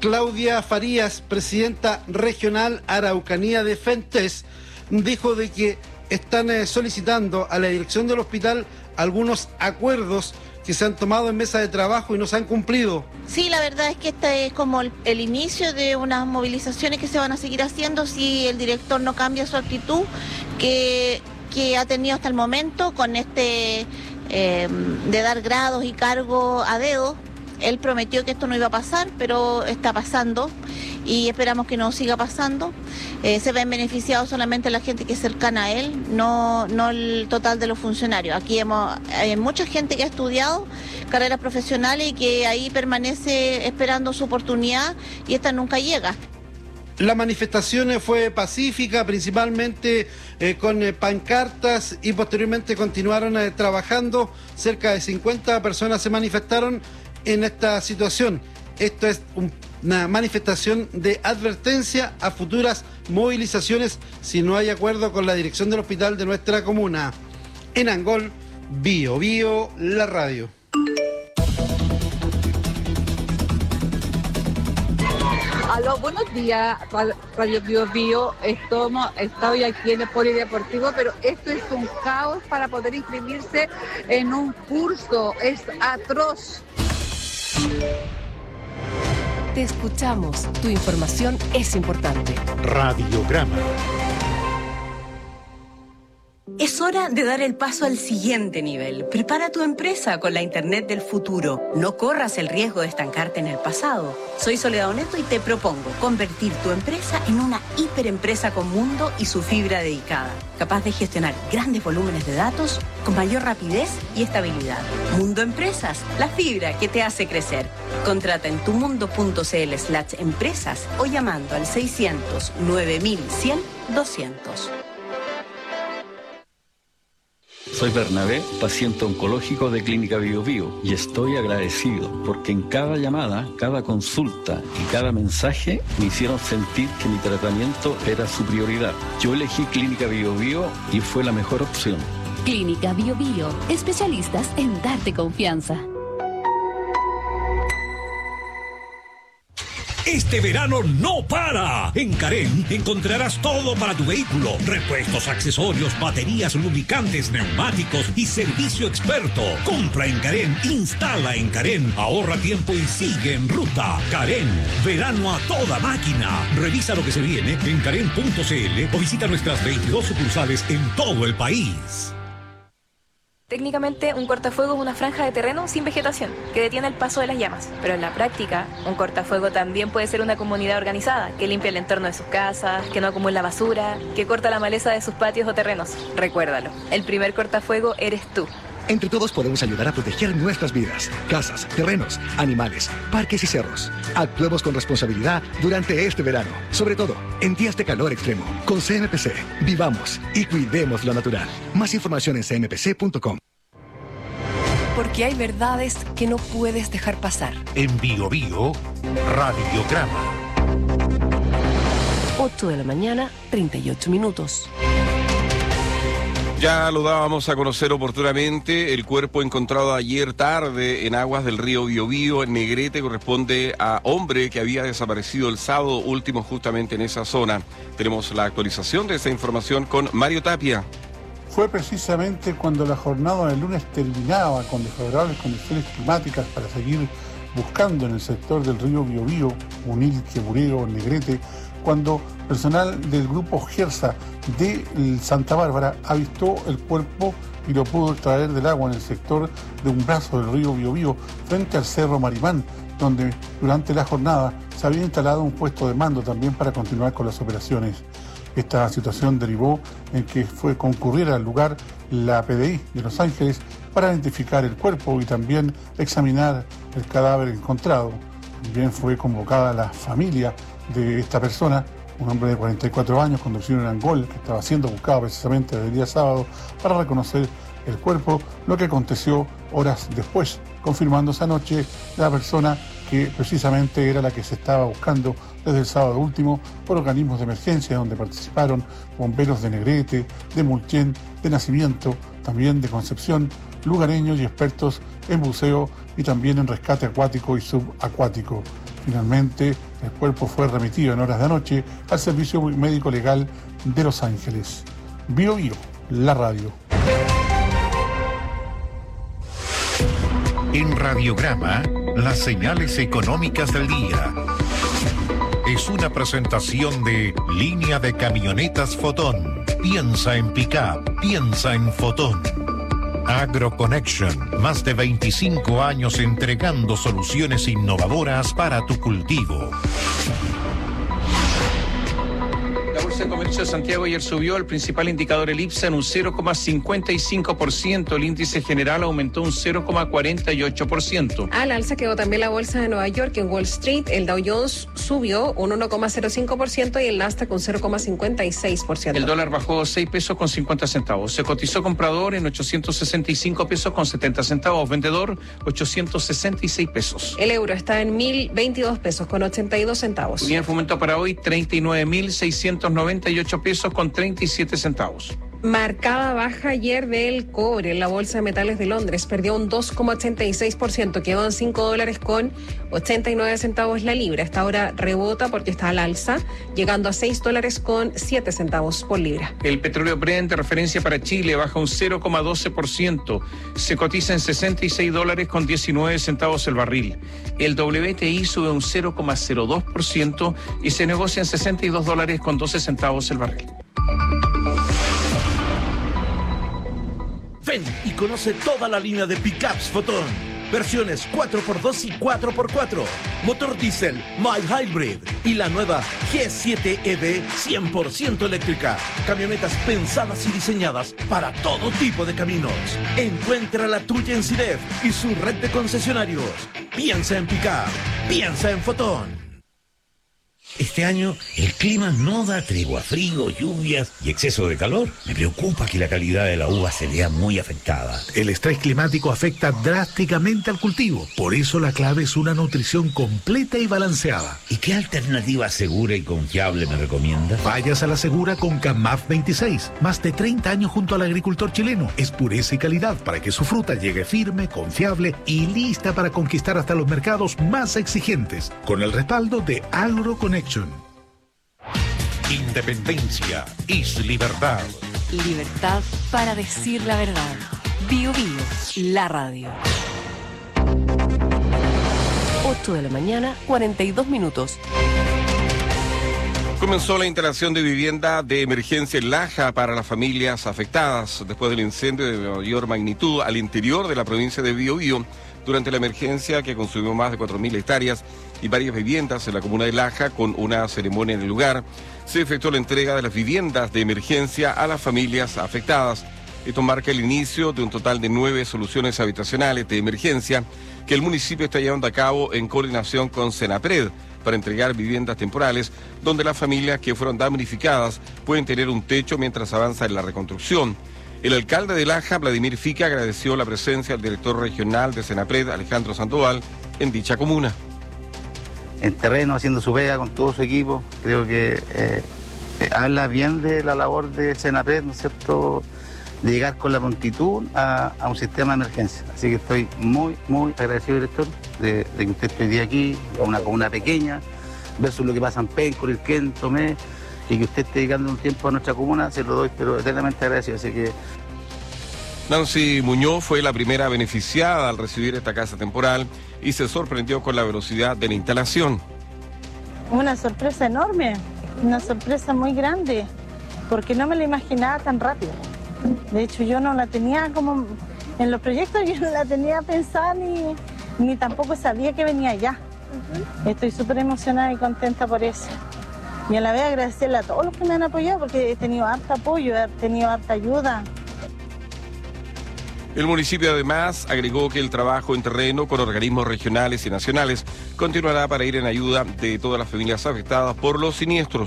Claudia Farías, presidenta regional Araucanía de FENTES, dijo de que están eh, solicitando a la dirección del hospital algunos acuerdos que se han tomado en mesa de trabajo y no se han cumplido. Sí, la verdad es que este es como el, el inicio de unas movilizaciones que se van a seguir haciendo si el director no cambia su actitud que, que ha tenido hasta el momento con este eh, de dar grados y cargos a dedo. Él prometió que esto no iba a pasar, pero está pasando y esperamos que no siga pasando. Eh, se ven beneficiados solamente la gente que es cercana a él, no, no el total de los funcionarios. Aquí hemos, hay mucha gente que ha estudiado carreras profesionales y que ahí permanece esperando su oportunidad y esta nunca llega. La manifestación fue pacífica, principalmente eh, con eh, pancartas y posteriormente continuaron eh, trabajando. Cerca de cincuenta personas se manifestaron en esta situación. Esto es un, una manifestación de advertencia a futuras movilizaciones si no hay acuerdo con la dirección del hospital de nuestra comuna. En Angol, Bio Bio, la radio. Aló, buenos días, Radio Bio Bio. Estamos, estoy aquí en el Polideportivo, pero esto es un caos para poder inscribirse en un curso. Es atroz. Te escuchamos. Tu información es importante. Radiograma. Es hora de dar el paso al siguiente nivel. Prepara tu empresa con la Internet del futuro. No corras el riesgo de estancarte en el pasado. Soy Soledad Oneto y te propongo convertir tu empresa en una hiperempresa con mundo y su fibra dedicada, capaz de gestionar grandes volúmenes de datos con mayor rapidez y estabilidad. Mundo Empresas, la fibra que te hace crecer. Contrata en tumundo.cl slash empresas o llamando al seiscientos nueve mil cien doscientos. Soy Bernabé, paciente oncológico de Clínica Bio Bio, y estoy agradecido porque en cada llamada, cada consulta y cada mensaje me hicieron sentir que mi tratamiento era su prioridad. Yo elegí Clínica Bio Bio y fue la mejor opción. Clínica Bio Bio, especialistas en darte confianza. Este verano no para. En Carén encontrarás todo para tu vehículo. Repuestos, accesorios, baterías, lubricantes, neumáticos y servicio experto. Compra en Carén, instala en Carén, ahorra tiempo y sigue en ruta. Carén, verano a toda máquina. Revisa lo que se viene en carén punto cl o visita nuestras veintidós sucursales en todo el país. Técnicamente, un cortafuego es una franja de terreno sin vegetación que detiene el paso de las llamas. Pero en la práctica, un cortafuego también puede ser una comunidad organizada que limpia el entorno de sus casas, que no acumula basura, que corta la maleza de sus patios o terrenos. Recuérdalo, el primer cortafuego eres tú. Entre todos podemos ayudar a proteger nuestras vidas, casas, terrenos, animales, parques y cerros. Actuemos con responsabilidad durante este verano, sobre todo en días de calor extremo. Con C M P C, vivamos y cuidemos lo natural. Más información en c m p c punto com. Porque hay verdades que no puedes dejar pasar. En Bio Bio, Radiograma. ocho de la mañana, treinta y ocho minutos. Ya lo dábamos a conocer oportunamente, el cuerpo encontrado ayer tarde en aguas del río Biobío, en Negrete, corresponde a hombre que había desaparecido el sábado último justamente en esa zona. Tenemos la actualización de esta información con Mario Tapia. Fue precisamente cuando la jornada del lunes terminaba con desfavorables condiciones climáticas para seguir buscando en el sector del río Biobío, Unilque, Bureo, Negrete, cuando personal del grupo Gersa de Santa Bárbara avistó el cuerpo y lo pudo extraer del agua en el sector de un brazo del río Biobío, frente al Cerro Marimán, donde durante la jornada se había instalado un puesto de mando también para continuar con las operaciones. Esta situación derivó en que fue concurrir al lugar la P D I de Los Ángeles para identificar el cuerpo y también examinar el cadáver encontrado. También fue convocada la familia de esta persona, un hombre de cuarenta y cuatro años, conducido en Angol, que estaba siendo buscado precisamente el día sábado para reconocer el cuerpo, lo que aconteció horas después, confirmándose anoche la persona que precisamente era la que se estaba buscando desde el sábado último por organismos de emergencia donde participaron bomberos de Negrete, de Mulchen, de Nacimiento, también de Concepción, lugareños y expertos en buceo y también en rescate acuático y subacuático. Finalmente, El cuerpo fue remitido en horas de anoche al Servicio Médico Legal de Los Ángeles. Bio Bio, la radio. En Radiograma, las señales económicas del día. Es una presentación de Línea de Camionetas Fotón. Piensa en pick-up, piensa en Fotón. AgroConnection, más de veinticinco años entregando soluciones innovadoras para tu cultivo. La Bolsa de Comercio de Santiago ayer subió, el principal indicador, el IPSA, en un cero coma cincuenta y cinco por ciento. El índice general aumentó un cero coma cuarenta y ocho por ciento. Al alza quedó también la Bolsa de Nueva York. En Wall Street, el Dow Jones subió un uno coma cero cinco por ciento y el Nasdaq un cero coma cincuenta y seis por ciento. El dólar bajó seis pesos con cincuenta centavos. Se cotizó comprador en ochocientos sesenta y cinco pesos con setenta centavos. Vendedor, ochocientos sesenta y seis pesos. El euro está en mil veintidós pesos con ochenta y dos centavos. Unidad de fomento para hoy, treinta y nueve mil seiscientos noventa y ocho pesos con treinta y siete centavos. Marcada baja ayer del cobre en la Bolsa de Metales de Londres. Perdió un dos coma ochenta y seis por ciento. Quedó en cinco dólares con ochenta y nueve centavos la libra. Esta hora rebota porque está al alza, llegando a seis dólares con siete centavos por libra. El petróleo Brent de referencia para Chile baja un cero coma doce por ciento. Se cotiza en sesenta y seis dólares con diecinueve centavos el barril. El W T I sube un cero coma cero dos por ciento y se negocia en sesenta y dos dólares con doce centavos el barril. Ven y conoce toda la línea de pickups Fotón. Versiones cuatro por dos y cuatro por cuatro. Motor diésel, mild hybrid. Y la nueva G siete E V cien por ciento eléctrica. Camionetas pensadas y diseñadas para todo tipo de caminos. Encuentra la tuya en Sidef y su red de concesionarios. Piensa en pickup. Piensa en Fotón. Este año el clima no da tregua, frío, lluvias y exceso de calor. Me preocupa que la calidad de la uva se vea muy afectada. El estrés climático afecta drásticamente al cultivo. Por eso la clave es una nutrición completa y balanceada. ¿Y qué alternativa segura y confiable me recomienda? Vayas a la segura con Camaf veintiséis. Más de treinta años junto al agricultor chileno. Es pureza y calidad para que su fruta llegue firme, confiable y lista para conquistar hasta los mercados más exigentes. Con el respaldo de AgroConnection. Independencia es libertad. Libertad para decir la verdad. Bio Bio, la radio. ocho de la mañana, cuarenta y dos minutos. Comenzó la instalación de vivienda de emergencia en Laja para las familias afectadas después del incendio de mayor magnitud al interior de la provincia de Bio Bio. Durante la emergencia que consumió más de cuatro mil hectáreas y varias viviendas en la comuna de Laja, con una ceremonia en el lugar, se efectuó la entrega de las viviendas de emergencia a las familias afectadas. Esto marca el inicio de un total de nueve soluciones habitacionales de emergencia que el municipio está llevando a cabo en coordinación con Senapred para entregar viviendas temporales donde las familias que fueron damnificadas pueden tener un techo mientras avanza en la reconstrucción. El alcalde de Laja, Vladimir Fica, agradeció la presencia del director regional de Senapred, Alejandro Sandoval, en dicha comuna. En terreno, haciendo su pega con todo su equipo, creo que eh, eh, habla bien de la labor de Senapred, ¿no es cierto?, de llegar con la prontitud a, a un sistema de emergencia. Así que estoy muy, muy agradecido, director, de, de que usted esté hoy día aquí, a una comuna pequeña, versus lo que pasa en Penco, Irquén, Tomé, y que usted esté dedicando un tiempo a nuestra comuna, se lo doy, pero eternamente agradecido. Así que Nancy Muñoz fue la primera beneficiada al recibir esta casa temporal y se sorprendió con la velocidad de la instalación. Una sorpresa enorme, una sorpresa muy grande, porque no me la imaginaba tan rápido. De hecho, yo no la tenía como en los proyectos, yo no la tenía pensada ni, ni tampoco sabía que venía ya. Uh-huh. Estoy súper emocionada y contenta por eso. Y a la vez agradecerle a todos los que me han apoyado, porque he tenido harto apoyo, he tenido harta ayuda. El municipio además agregó que el trabajo en terreno con organismos regionales y nacionales continuará para ir en ayuda de todas las familias afectadas por los siniestros.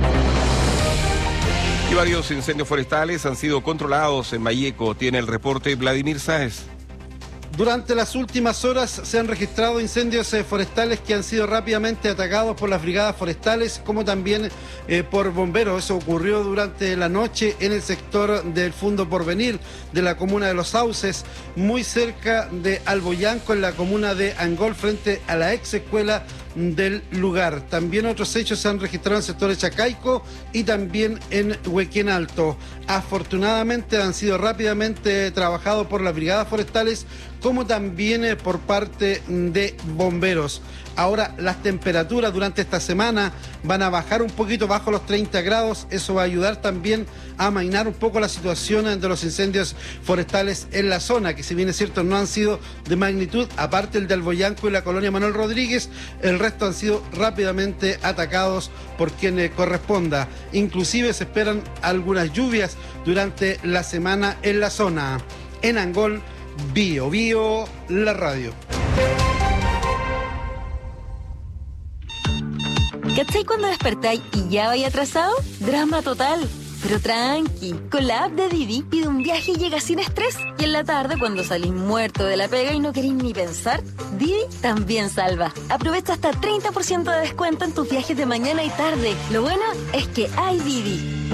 Y varios incendios forestales han sido controlados en Mayeco, tiene el reporte Vladimir Sáez. Durante las últimas horas se han registrado incendios eh, forestales que han sido rápidamente atacados por las brigadas forestales, como también eh, por bomberos. Eso ocurrió durante la noche en el sector del Fundo Porvenir de la comuna de Los Sauces, muy cerca de Alboyanco, en la comuna de Angol, frente a la ex escuela del lugar. También otros hechos se han registrado en el sector de Chacaico y también en Huequén Alto. Afortunadamente han sido rápidamente trabajados por las brigadas forestales, como también eh, por parte de bomberos. Ahora las temperaturas durante esta semana van a bajar un poquito bajo los treinta grados. Eso va a ayudar también a amainar un poco la situación de los incendios forestales en la zona, que si bien es cierto no han sido de magnitud, aparte el de Alboyanco y la colonia Manuel Rodríguez, el resto han sido rápidamente atacados por quien eh, corresponda. Inclusive se esperan algunas lluvias durante la semana en la zona. En Angol, Bio Bio, la radio. ¿Cachai cuando despertáis y ya vais atrasado? Drama total. Pero tranqui, con la app de Didi pide un viaje y llega sin estrés. Y en la tarde, cuando salís muerto de la pega y no queréis ni pensar, Didi también salva. Aprovecha hasta treinta por ciento de descuento en tus viajes de mañana y tarde. Lo bueno es que hay Didi.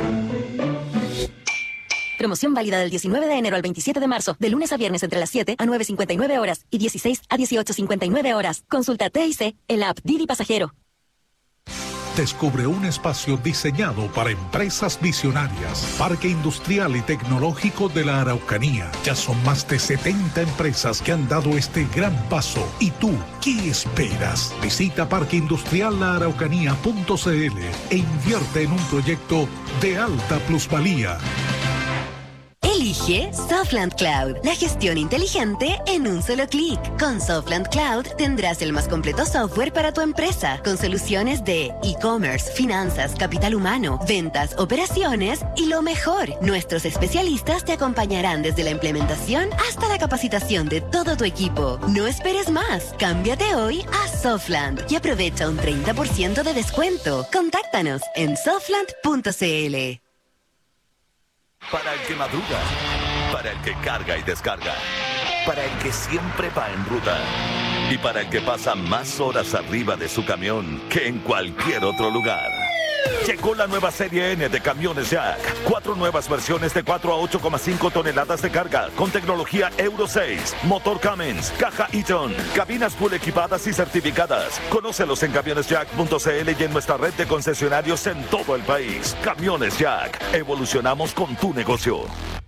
Promoción válida del diecinueve de enero al veintisiete de marzo, de lunes a viernes entre las siete a nueve cincuenta y nueve horas y dieciséis a dieciocho cincuenta y nueve horas. Consulta T I C en la app Didi Pasajero. Descubre un espacio diseñado para empresas visionarias. Parque Industrial y Tecnológico de la Araucanía. Ya son más de setenta empresas que han dado este gran paso. ¿Y tú qué esperas? Visita parque industrial la araucanía punto c l e invierte en un proyecto de alta plusvalía. Elige Softland Cloud, la gestión inteligente en un solo clic. Con Softland Cloud tendrás el más completo software para tu empresa, con soluciones de e-commerce, finanzas, capital humano, ventas, operaciones y lo mejor. Nuestros especialistas te acompañarán desde la implementación hasta la capacitación de todo tu equipo. No esperes más. Cámbiate hoy a Softland y aprovecha un treinta por ciento de descuento. Contáctanos en softland punto c l. Para el que madruga, para el que carga y descarga, para el que siempre va en ruta y para el que pasa más horas arriba de su camión que en cualquier otro lugar. Llegó la nueva serie N de camiones Jack. Cuatro nuevas versiones de cuatro a ocho coma cinco toneladas de carga con tecnología Euro seis, motor Cummins, caja Eaton, cabinas full equipadas y certificadas. Conócelos en camiones jack punto c l y en nuestra red de concesionarios en todo el país. Camiones Jack. Evolucionamos con tu negocio.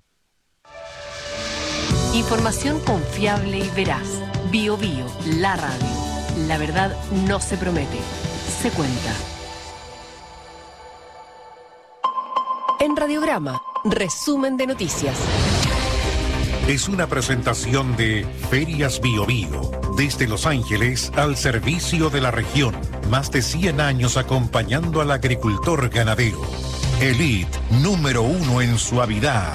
Información confiable y veraz. Bio Bio, la radio. La verdad no se promete, se cuenta. En Radiograma, resumen de noticias. Es una presentación de Ferias Bio Bio, desde Los Ángeles al servicio de la región. Más de cien años acompañando al agricultor ganadero. Elite, número uno en suavidad.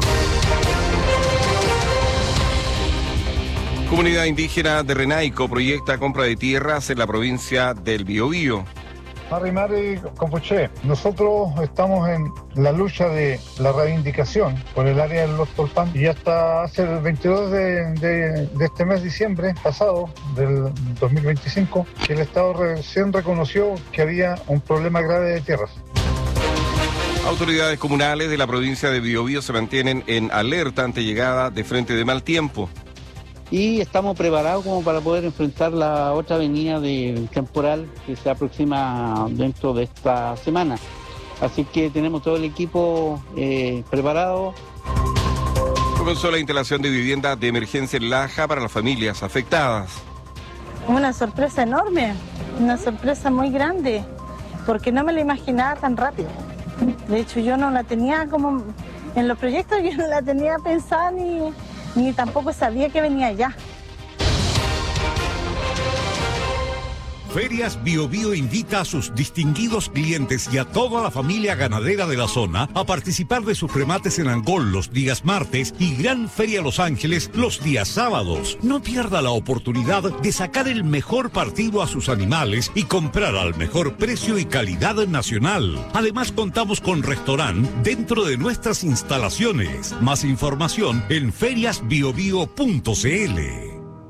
Comunidad indígena de Renaico proyecta compra de tierras en la provincia del Biobío. Mari Mari Compuché, nosotros estamos en la lucha de la reivindicación por el área de los Tolpan y hasta hace el veintidós de, de, de este mes, diciembre pasado, del dos mil veinticinco, que el Estado recién reconoció que había un problema grave de tierras. Autoridades comunales de la provincia de Biobío se mantienen en alerta ante llegada de frente de mal tiempo. Y estamos preparados como para poder enfrentar la otra venida del temporal que se aproxima dentro de esta semana. Así que tenemos todo el equipo eh, preparado. Comenzó la instalación de viviendas de emergencia en Laja para las familias afectadas. Una sorpresa enorme, una sorpresa muy grande, porque no me la imaginaba tan rápido. De hecho, yo no la tenía como en los proyectos, yo no la tenía pensada ni... ni tampoco sabía que venía ya. Ferias Bio Bio invita a sus distinguidos clientes y a toda la familia ganadera de la zona a participar de sus remates en Angol los días martes y Gran Feria Los Ángeles los días sábados. No pierda la oportunidad de sacar el mejor partido a sus animales y comprar al mejor precio y calidad nacional. Además, contamos con restaurante dentro de nuestras instalaciones. Más información en ferias bio bio punto c l.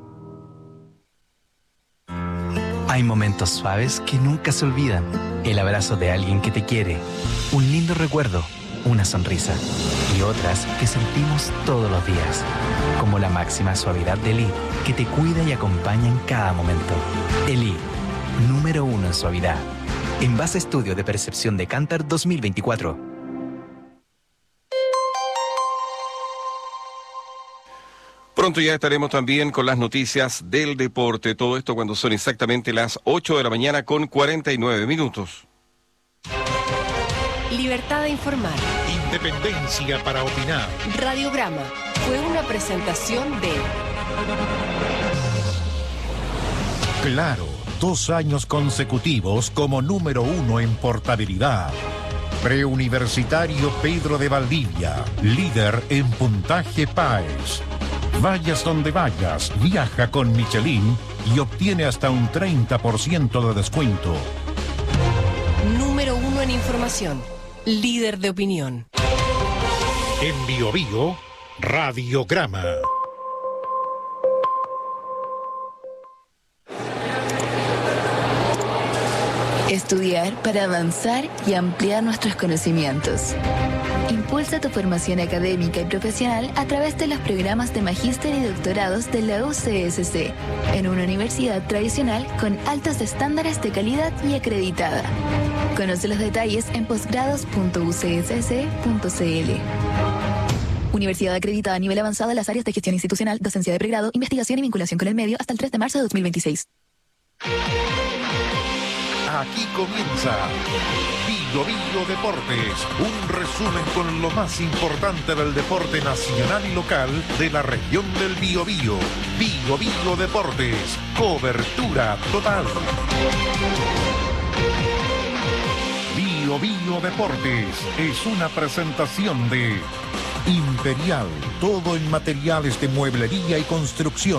Hay momentos suaves que nunca se olvidan. El abrazo de alguien que te quiere, un lindo recuerdo, una sonrisa. Y otras que sentimos todos los días, como la máxima suavidad de Elí, que te cuida y acompaña en cada momento. Elí, número uno en suavidad. En base a estudio de percepción de Kantar dos mil veinticuatro. Pronto ya estaremos también con las noticias del deporte. Todo esto cuando son exactamente las ocho de la mañana con cuarenta y nueve minutos. Libertad de informar. Independencia para opinar. Radiograma fue una presentación de... Claro, dos años consecutivos como número uno en portabilidad. Preuniversitario Pedro de Valdivia, líder en puntaje PAES. Vayas donde vayas, viaja con Michelin y obtiene hasta un treinta por ciento de descuento. Número uno en información, líder de opinión. En Bio Bio, Radiograma. Estudiar para avanzar y ampliar nuestros conocimientos. Impulsa tu formación académica y profesional a través de los programas de magíster y doctorados de la U C S C, en una universidad tradicional con altos estándares de calidad y acreditada. Conoce los detalles en posgrados punto u c s c punto c l. Universidad acreditada a nivel avanzado en las áreas de gestión institucional, docencia de pregrado, investigación y vinculación con el medio hasta el tres de marzo de dos mil veintiséis. Aquí comienza Bio Bio Deportes, un resumen con lo más importante del deporte nacional y local de la región del Biobío. Bio Bio Deportes, cobertura total. Bio Bio Deportes es una presentación de Imperial, todo en materiales de mueblería y construcción.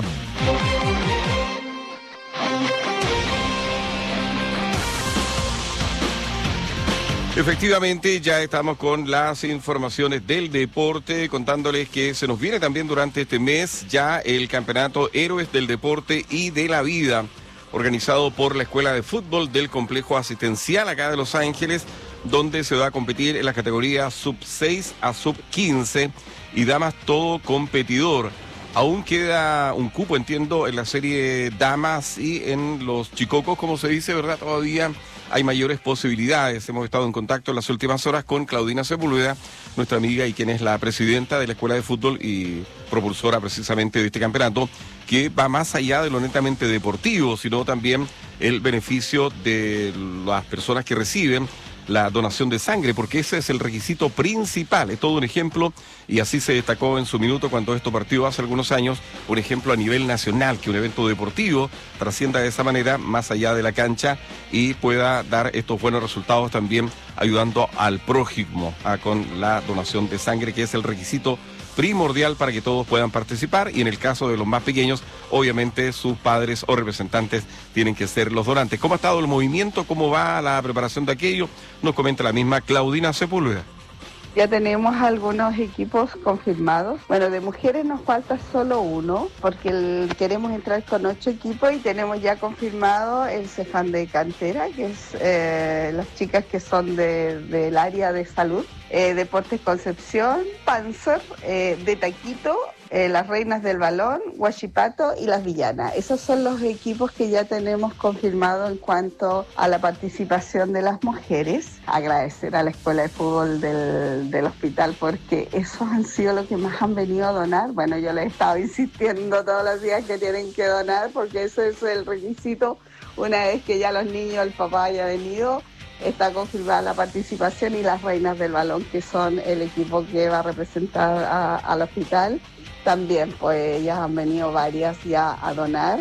Efectivamente, ya estamos con las informaciones del deporte, contándoles que se nos viene también durante este mes ya el campeonato Héroes del Deporte y de la Vida, organizado por la Escuela de Fútbol del Complejo Asistencial acá de Los Ángeles, donde se va a competir en las categorías sub seis a sub quince y damas todo competidor. Aún queda un cupo, entiendo, en la serie damas y en los chicocos, como se dice, ¿verdad? Todavía hay mayores posibilidades. Hemos estado en contacto en las últimas horas con Claudina Sepúlveda, nuestra amiga y quien es la presidenta de la Escuela de Fútbol y propulsora precisamente de este campeonato, que va más allá de lo netamente deportivo, sino también el beneficio de las personas que reciben la donación de sangre, porque ese es el requisito principal. Es todo un ejemplo, y así se destacó en su minuto cuando esto partió hace algunos años, un ejemplo a nivel nacional, que un evento deportivo trascienda de esa manera más allá de la cancha y pueda dar estos buenos resultados también ayudando al prójimo a, con la donación de sangre, que es el requisito primordial para que todos puedan participar, y en el caso de los más pequeños, obviamente sus padres o representantes tienen que ser los donantes. ¿Cómo ha estado el movimiento? ¿Cómo va la preparación de aquello? Nos comenta la misma Claudina Sepúlveda. Ya tenemos algunos equipos confirmados. Bueno, de mujeres nos falta solo uno, porque el, queremos entrar con ocho equipos y tenemos ya confirmado el Cefán de Cantera, que es eh, las chicas que son de, del área de salud, eh, Deportes Concepción, Panzer, eh, de Taquito, eh, las Reinas del Balón, Huachipato y las Villanas. Esos son los equipos que ya tenemos confirmado en cuanto a la participación de las mujeres. Agradecer a la Escuela de Fútbol del, del hospital, porque esos han sido los que más han venido a donar. Bueno, yo les he estado insistiendo todos los días que tienen que donar, porque ese es el requisito. Una vez que ya los niños, el papá haya venido, está confirmada la participación, y las Reinas del Balón, que son el equipo que va a representar a, al hospital. También, pues ellas han venido varias ya a donar.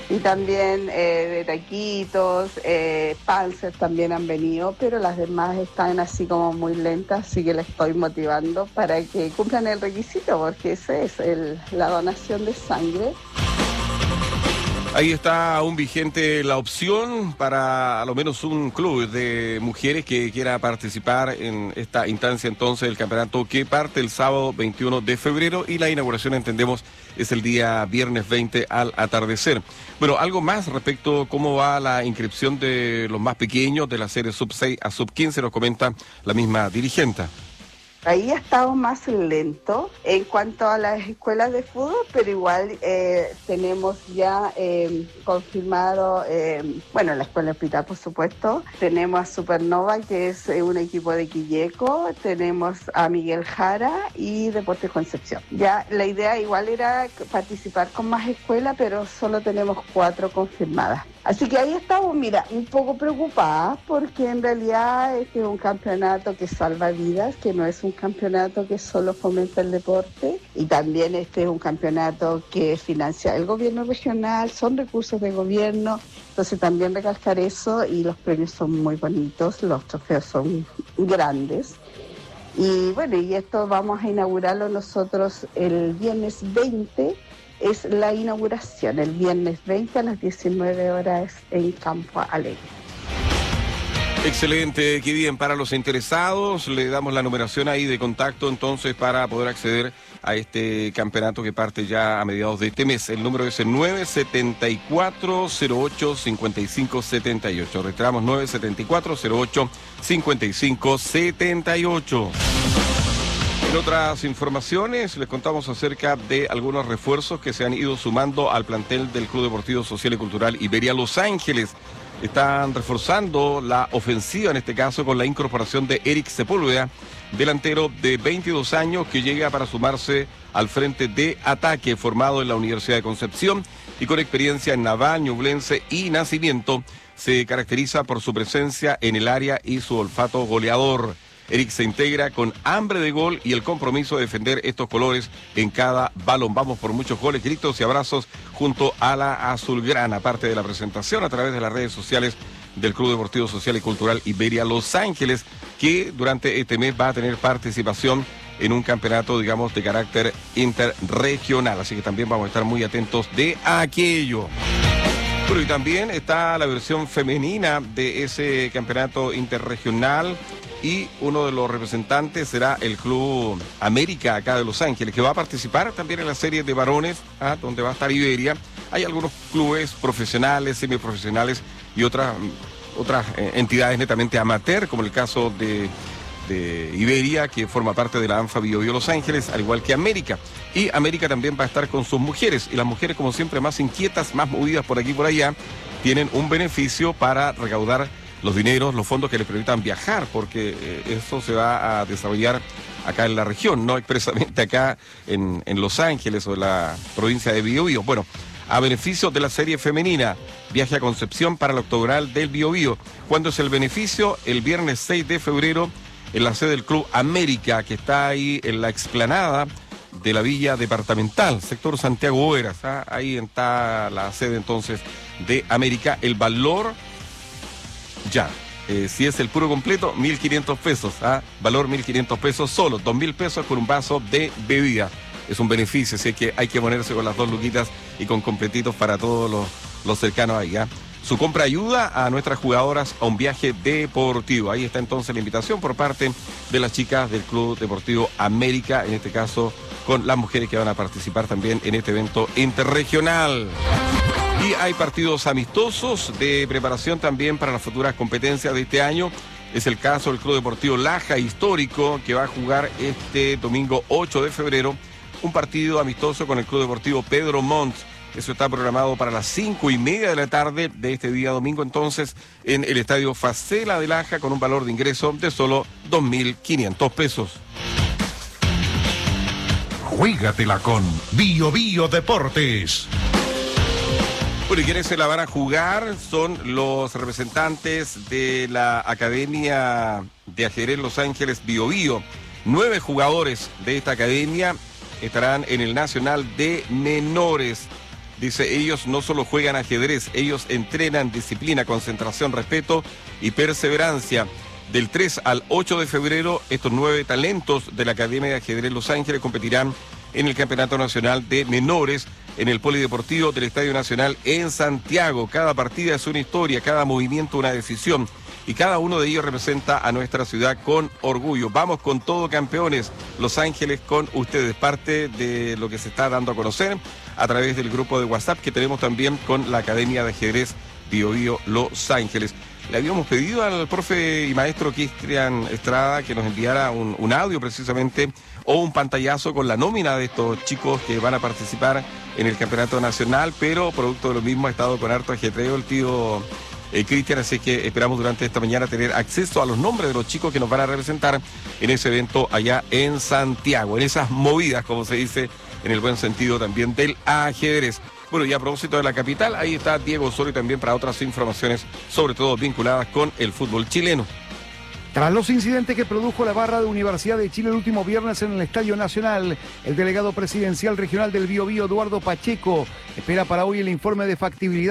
Y también eh, de taquitos, eh, Panzer también han venido, pero las demás están así como muy lentas, así que les estoy motivando para que cumplan el requisito, porque ese es el, la donación de sangre. Ahí está aún vigente la opción para a lo menos un club de mujeres que quiera participar en esta instancia entonces del campeonato que parte el sábado veintiuno de febrero y la inauguración, entendemos, es el día viernes veinte al atardecer. Bueno, algo más respecto a cómo va la inscripción de los más pequeños de la serie sub seis a sub quince, nos comenta la misma dirigente. Ahí ha estado más lento en cuanto a las escuelas de fútbol, pero igual eh, tenemos ya eh, confirmado, eh, bueno, la escuela hospital, por supuesto. Tenemos a Supernova, que es eh, un equipo de Quilleco, tenemos a Miguel Jara y Deportes Concepción. Ya la idea igual era participar con más escuelas, pero solo tenemos cuatro confirmadas. Así que ahí estamos, mira, un poco preocupadas porque en realidad este es un campeonato que salva vidas, que no es un campeonato que solo fomenta el deporte, y también este es un campeonato que financia el gobierno regional, son recursos de gobierno, entonces también recalcar eso, y los premios son muy bonitos, los trofeos son grandes. Y bueno, y esto vamos a inaugurarlo nosotros el viernes veinte, es la inauguración, el viernes veinte a las diecinueve horas en Campo Alegre. Excelente, qué bien. Para los interesados, le damos la numeración ahí de contacto entonces para poder acceder a este campeonato que parte ya a mediados de este mes. El número es el nueve siete cuatro cero ocho cinco cinco siete ocho. Reiteramos, nueve siete cuatro cero ocho cinco cinco siete ocho. En otras informaciones, les contamos acerca de algunos refuerzos que se han ido sumando al plantel del Club Deportivo Social y Cultural Iberia Los Ángeles. Están reforzando la ofensiva, en este caso, con la incorporación de Eric Sepúlveda, delantero de veintidós años que llega para sumarse al frente de ataque formado en la Universidad de Concepción y con experiencia en Naval, Ñublense y Nacimiento. Se caracteriza por su presencia en el área y su olfato goleador. Eric se integra con hambre de gol y el compromiso de defender estos colores en cada balón. Vamos por muchos goles, gritos y abrazos junto a la azulgrana. Parte de la presentación a través de las redes sociales del Club Deportivo Social y Cultural Iberia Los Ángeles, que durante este mes va a tener participación en un campeonato, digamos, de carácter interregional. Así que también vamos a estar muy atentos de aquello. Bueno, y también está la versión femenina de ese campeonato interregional. Y uno de los representantes será el Club América acá de Los Ángeles, que va a participar también en la serie de varones, ¿ah? Donde va a estar Iberia. Hay algunos clubes profesionales, semiprofesionales y otras, otras eh, entidades netamente amateur, como el caso de, de Iberia, que forma parte de la ANFA Bio Bio Los Ángeles, al igual que América. Y América también va a estar con sus mujeres, y las mujeres, como siempre, más inquietas, más movidas por aquí y por allá, tienen un beneficio para recaudar los dineros, los fondos que les permitan viajar, porque eh, eso se va a desarrollar acá en la región, no expresamente acá en, en Los Ángeles o en la provincia de Biobío. Bueno, a beneficio de la serie femenina, viaje a Concepción para el octogonal del Biobío. ¿Cuándo es el beneficio? El viernes seis de febrero en la sede del Club América, que está ahí en la explanada de la Villa Departamental, sector Santiago Oeras, ¿ah? Ahí está la sede entonces de América. El valor... Ya, eh, si es el puro completo, mil quinientos pesos, ¿ah? Valor mil quinientos pesos solo, dos mil pesos por un vaso de bebida. Es un beneficio, así que hay que ponerse con las dos luquitas y con completitos para todos los, los cercanos ahí, ¿ah? Su compra ayuda a nuestras jugadoras a un viaje deportivo. Ahí está entonces la invitación por parte de las chicas del Club Deportivo América, en este caso con las mujeres que van a participar también en este evento interregional. Y hay partidos amistosos de preparación también para las futuras competencias de este año. Es el caso del Club Deportivo Laja Histórico, que va a jugar este domingo ocho de febrero un partido amistoso con el Club Deportivo Pedro Montt. Eso está programado para las cinco y media de la tarde de este día domingo, entonces, en el Estadio Facela de Laja, con un valor de ingreso de solo dos mil quinientos pesos. Juégatela con Bio Bio Deportes. Bueno, y quienes se la van a jugar son los representantes de la Academia de Ajedrez Los Ángeles Bio Bio. Nueve jugadores de esta academia estarán en el Nacional de Menores. Dice, ellos no solo juegan ajedrez, ellos entrenan disciplina, concentración, respeto y perseverancia. Del tres al ocho de febrero, estos nueve talentos de la Academia de Ajedrez Los Ángeles competirán en el Campeonato Nacional de Menores en el Polideportivo del Estadio Nacional en Santiago. Cada partida es una historia, cada movimiento una decisión y cada uno de ellos representa a nuestra ciudad con orgullo. Vamos con todo, campeones. Los Ángeles con ustedes, parte de lo que se está dando a conocer a través del grupo de WhatsApp que tenemos también con la Academia de Ajedrez Bio Bio Los Ángeles. Le habíamos pedido al profe y maestro Cristian Estrada que nos enviara un, un audio precisamente o un pantallazo con la nómina de estos chicos que van a participar en el Campeonato Nacional, pero producto de lo mismo ha estado con harto ajetreo el tío eh, Cristian, así que esperamos durante esta mañana tener acceso a los nombres de los chicos que nos van a representar en ese evento allá en Santiago, en esas movidas, como se dice, en el buen sentido también del ajedrez. Bueno, y a propósito de la capital, ahí está Diego Osorio también para otras informaciones, sobre todo vinculadas con el fútbol chileno. Tras los incidentes que produjo la barra de Universidad de Chile el último viernes en el Estadio Nacional, el delegado presidencial regional del Biobío, Eduardo Pacheco, espera para hoy el informe de factibilidad